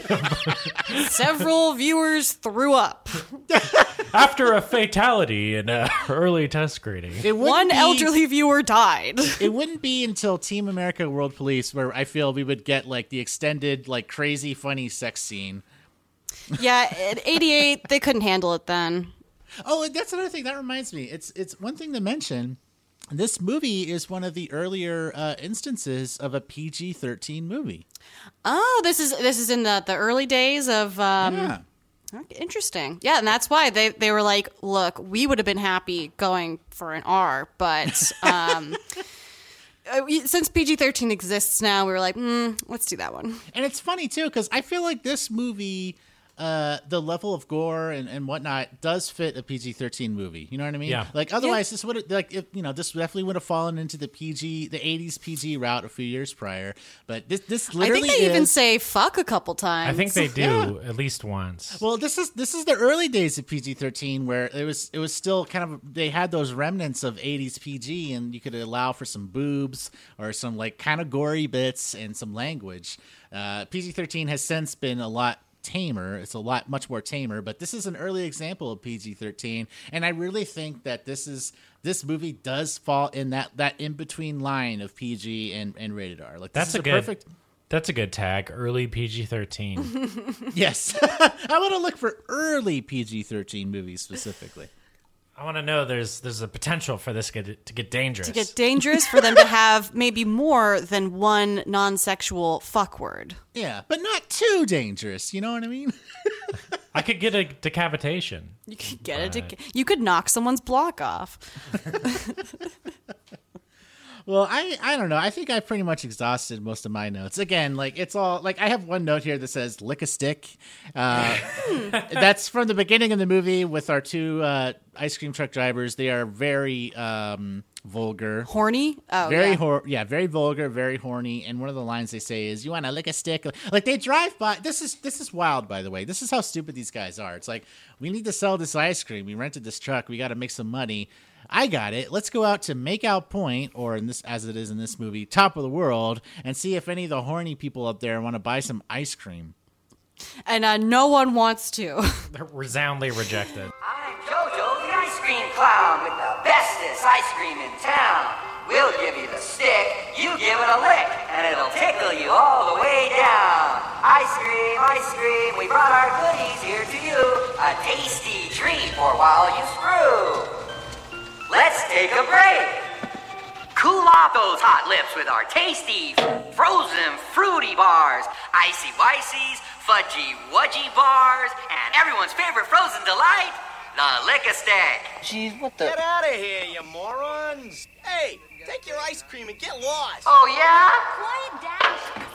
several viewers threw up. after a fatality in uh, early test screening. It wouldn't One be- elderly viewer died. It wouldn't be until Team America World Police where I feel we would get like the extended, like crazy, funny sex scene. Yeah, at eighty-eight, they couldn't handle it then. Oh, and that's another thing that reminds me. It's it's one thing to mention. This movie is one of the earlier uh, instances of a P G thirteen movie. Oh, this is this is in the, the early days of. Um, Yeah. okay, interesting. Yeah, and that's why they, they were like, look, we would have been happy going for an R, but um, uh, we- since P G thirteen exists now, we were like, mm, let's do that one. And it's funny too because I feel like this movie uh, the level of gore and, and whatnot does fit a P G thirteen movie. You know what I mean? Yeah. Like otherwise, this would like if, you know this definitely would have fallen into the P G, the eighties P G route a few years prior. But this this I literally think they is, even say fuck a couple times. I think they do Yeah. at least once. Well, this is this is the early days of P G thirteen where it was it was still kind of they had those remnants of eighties P G and you could allow for some boobs or some like kind of gory bits and some language. Uh, P G thirteen has since been a lot tamer. It's a lot much more tamer, but this is an early example of P G thirteen, and I really think that this is this movie does fall in that that in between line of P G and, and rated R. Like this That's is a, a good. perfect. That's a good tag. Early P G thirteen. Yes, I want to look for early P G thirteen movies specifically. I want to know there's there's a potential for this get, to get dangerous. To get dangerous for them to have maybe more than one non-sexual fuck word. Yeah, but not too dangerous. You know what I mean? I could get a decapitation. You could get a dec- You could knock someone's block off. Well, I I don't know. I think I've pretty much exhausted most of my notes. Again, like it's all like I have one note here that says "lick a stick." Uh, that's from the beginning of the movie with our two uh, ice cream truck drivers. They are very um, vulgar, horny. Oh, very yeah. hor- yeah, very vulgar, very horny. And one of the lines they say is, "You want to lick a stick?" Like they drive by. This is this is wild, by the way. This is how stupid these guys are. It's like we need to sell this ice cream. We rented this truck. We got to make some money. I got it. Let's go out to Makeout Point, or in this, as it is in this movie, Top of the World, and see if any of the horny people up there want to buy some ice cream. And uh, no one wants to. They're resoundingly rejected. I'm Jojo, the ice cream clown, with the bestest ice cream in town. We'll give you the stick, you give it a lick, and it'll tickle you all the way down. Ice cream, ice cream, we brought our goodies here to you. A tasty treat for while you screw. Let's take a break. Cool off those hot lips with our tasty, frozen, fruity bars, icy wicies, fudgy wudgy bars, and everyone's favorite frozen delight, the Lick-a-Stick. Jeez, what the? Get out of here, you morons! Hey, take your ice cream and get lost. Oh, yeah? Quiet down.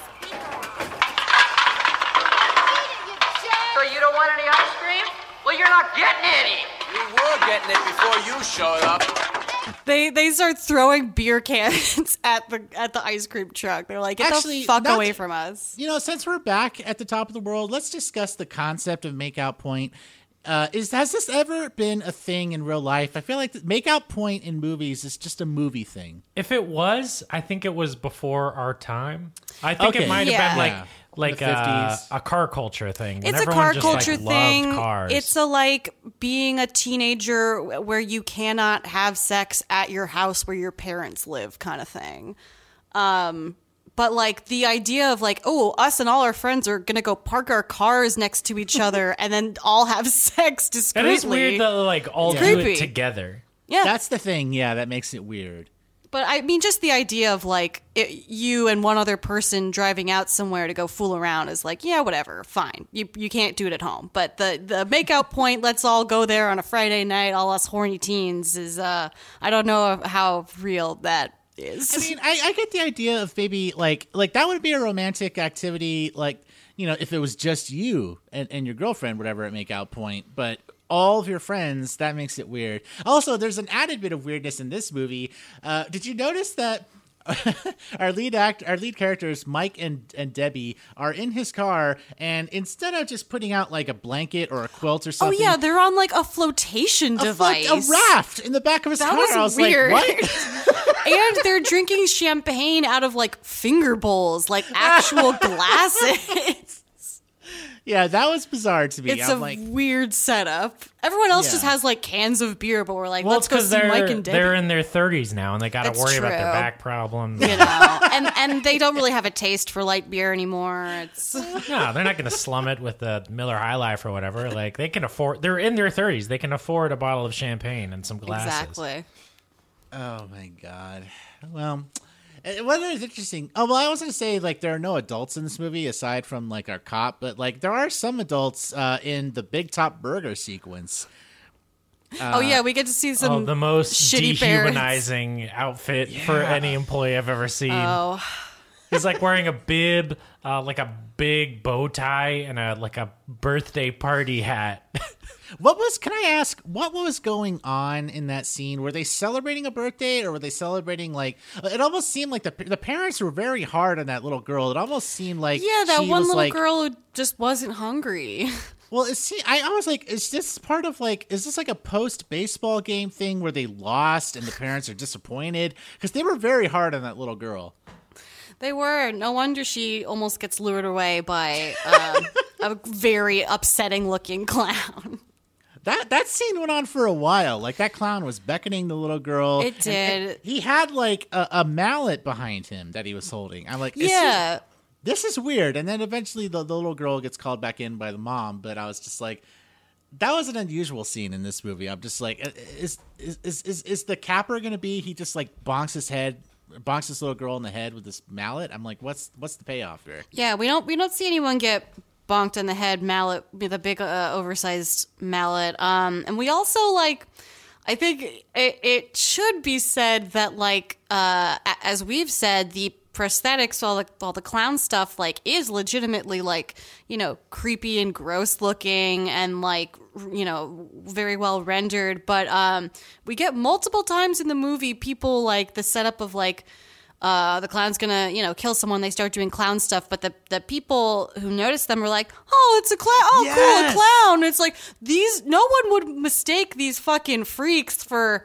So you don't want any ice cream? Well, you're not getting any. You were getting it before you showed up. They they start throwing beer cans at the at the ice cream truck. They're like, get Actually, the fuck not away to- from us. You know, since we're back at the top of the world, let's discuss the concept of Makeout Point. Uh, is has this ever been a thing in real life? I feel like the Makeout Point in movies is just a movie thing. If it was, I think it was before our time. I think Okay. it might have Yeah. been like Yeah. like The uh, fifties. a car culture thing. when It's a everyone car just, culture like, loved thing. Cars. It's a like being a teenager where you cannot have sex at your house where your parents live kind of thing. Um, but like the idea of like, oh, us and all our friends are gonna go park our cars next to each other and then all have sex It discreetly. is weird that like all It's do creepy. it together. Yeah, That's the thing. Yeah, that makes it weird. but I mean, just the idea of like it, you and one other person driving out somewhere to go fool around is like, yeah, whatever, fine. You you can't do it at home. But the the makeout point, let's all go there on a Friday night, all us horny teens, is uh, I don't know how real that is. I mean, I, I get the idea of maybe like like that would be a romantic activity, like you know, if it was just you and, and your girlfriend, whatever at Makeout Point, but all of your friends, that makes it weird. Also, there's an added bit of weirdness in this movie. Uh, did you notice that our lead act, our lead characters, Mike and, and Debbie, are in his car, and instead of just putting out like a blanket or a quilt or oh something, yeah, they're on like a flotation a, device, float- a raft in the back of his That car. was I was weird. like, what? and they're drinking champagne out of like finger bowls, like actual glasses. Yeah, that was bizarre to me. It's I'm a like, weird setup. Everyone else Yeah. just has like cans of beer, but we're like, Well, let's it's go because see they're Mike and Debbie. they're in their thirties now, and they got to That's worry about their true. back problems. you know, and and they don't really have a taste for light beer anymore. It's No, they're not going to slum it with the Miller High Life or whatever. Like they can afford. They're in their thirties. They can afford a bottle of champagne and some glasses. exactly. oh my god. Well, it what is interesting. Oh well, I was gonna say like there are no adults in this movie aside from like our cop, but like there are some adults uh, in the Big Top Burger sequence. oh yeah, we get to see some Oh, the most shitty parents. dehumanizing outfit for any employee I've ever seen. Oh, He's like wearing a bib, uh, like a big bow tie, and a like a birthday party hat. What was? Can I ask? What was going on in that scene? Were they celebrating a birthday, or were they celebrating like? It almost seemed like the the parents were very hard on that little girl. It almost seemed like yeah, that she one was little like, girl who just wasn't hungry. Well, is she, I, I was like, is this part of like, is this like a post baseball game thing where they lost and the parents are disappointed? Because they were very hard on that little girl. They were. No wonder she almost gets lured away by um, a very upsetting looking clown. That that scene went on for a while. Like that clown was beckoning the little girl. It did. And, and he had like a, a mallet behind him that he was holding. I'm like, yeah. This, this is weird. And then eventually the, the little girl gets called back in by the mom. But I was just like, that was an unusual scene in this movie. I'm just like, is is is is, is the capper going to be he just like bonks his head, bonks this little girl in the head with this mallet? I'm like, what's what's the payoff here? Yeah, we don't we don't see anyone get bonked in the head mallet with a big uh, oversized mallet. Um, and we also like, I think it, it should be said that like, uh, as we've said, the prosthetics, all the, all the clown stuff, like is legitimately like, you know, creepy and gross looking and like, you know, very well rendered. But, um, we get multiple times in the movie, people like the setup of like, Uh, the clown's gonna, you know, kill someone. They start doing clown stuff, but the the people who notice them are like, "Oh, it's a clown! Oh, Yes! cool, a clown!" It's like these. No one would mistake these fucking freaks for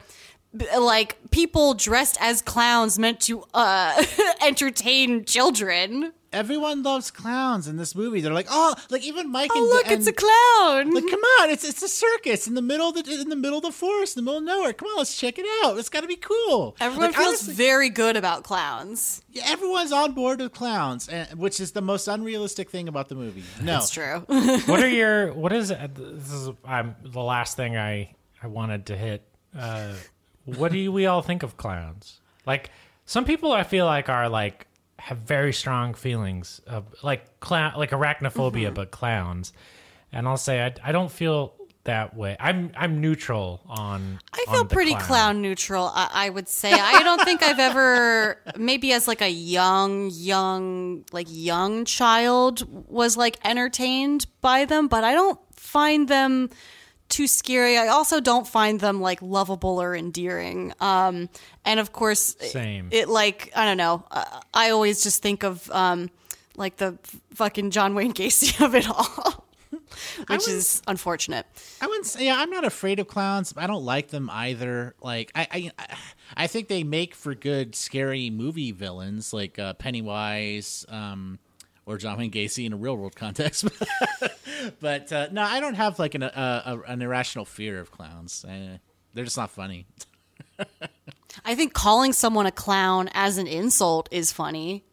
like people dressed as clowns meant to uh, entertain children. Everyone loves clowns in this movie. They're like, oh, like even Mike. Oh, and, look, and, it's a clown! Like, come on, it's it's a circus in the middle of the in the middle of the forest, in the middle of nowhere. Come on, let's check it out. It's got to be cool. Everyone like, feels honestly, very good about clowns. Yeah, everyone's on board with clowns, and, which is the most unrealistic thing about the movie. No, That's true. What are your? What is? This is I'm the last thing I I wanted to hit. Uh, what do you, we all think of clowns? Like some people, I feel like are like. Have very strong feelings of like clown, like arachnophobia, Mm-hmm. but clowns. And I'll say I, I don't feel that way. I'm I'm neutral on. I feel on the pretty clown. clown neutral. I, I would say I don't think I've ever, maybe as like a young, young, like young child, was like entertained by them, but I don't find them too scary. I also don't find them like lovable or endearing. Um, and of course, Same. It, it like I don't know. Uh, I always just think of um, like the fucking John Wayne Gacy of it all, which is unfortunate. I wouldn't say. Yeah, I'm not afraid of clowns. I don't like them either. Like I, I, I think they make for good scary movie villains, like uh, Pennywise. Um, Or John Wayne Gacy in a real world context, but uh, no, I don't have like an uh, a, an irrational fear of clowns. Uh, they're just not funny. I think calling someone a clown as an insult is funny.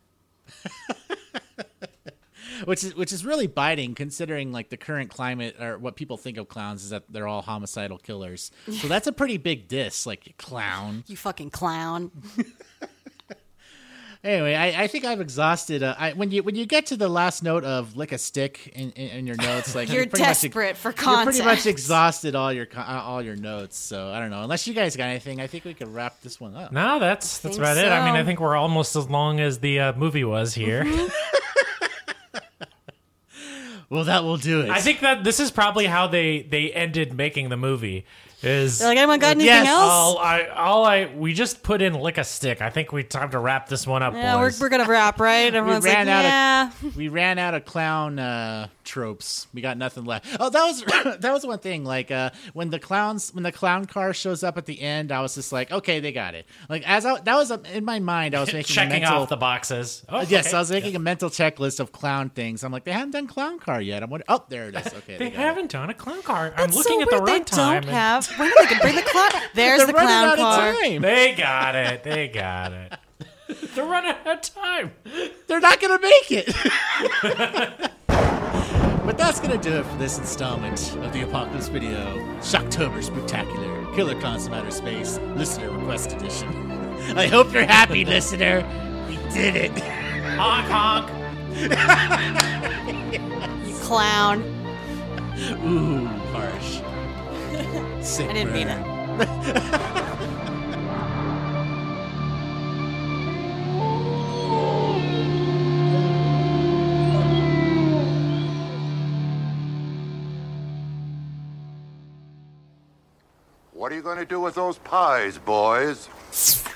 which is which is really biting, considering like the current climate or what people think of clowns is that they're all homicidal killers. So that's a pretty big diss, like you clown. You fucking clown. Anyway, I, I think I've exhausted. Uh, I, when you when you get to the last note of lick a stick in, in, in your notes, like you're, you're pretty desperate much, for You're content. pretty much exhausted all your co- uh, all your notes. So I don't know. Unless you guys got anything, I think we could wrap this one up. No, that's that's think about it. I mean, so. I think we're almost as long as the uh, movie was here. Well, that will do it. I think that this is probably how they they ended making the movie. Is They're like, anyone got anything Yes. else? all I all I we just put in lick a stick. I think we time to wrap this one up, yeah, we're, boys. we're gonna wrap, right? we Everyone's ran like, out yeah. of we ran out of clown uh, tropes. We got nothing left. Oh, that was that was one thing. Like uh, when the clowns when the clown car shows up at the end, I was just like, okay, they got it. Like as I, that was uh, in my mind, I was making Checking a mental, off the boxes. Oh, yes, okay. I was making a mental checklist of clown things. I'm like, they haven't done clown car yet. I'm wondering, oh, there it is. Okay, They they got it. haven't done a clown car. I'm That's looking so at the weird. runtime. They don't have. When are they gonna bring the clown? There's They're the running clown out car. of time. They got it. They got it. They're running out of time. They're not going to make it. But that's going to do it for this installment of the Apocalypse Video Shocktober Spooktacular Killer Clowns from Outer Space Listener Request Edition. I hope you're happy, listener. We did it. Honk honk. You clown. Ooh, harsh. Sick I didn't mean burn. it. What are you going to do with those pies, boys?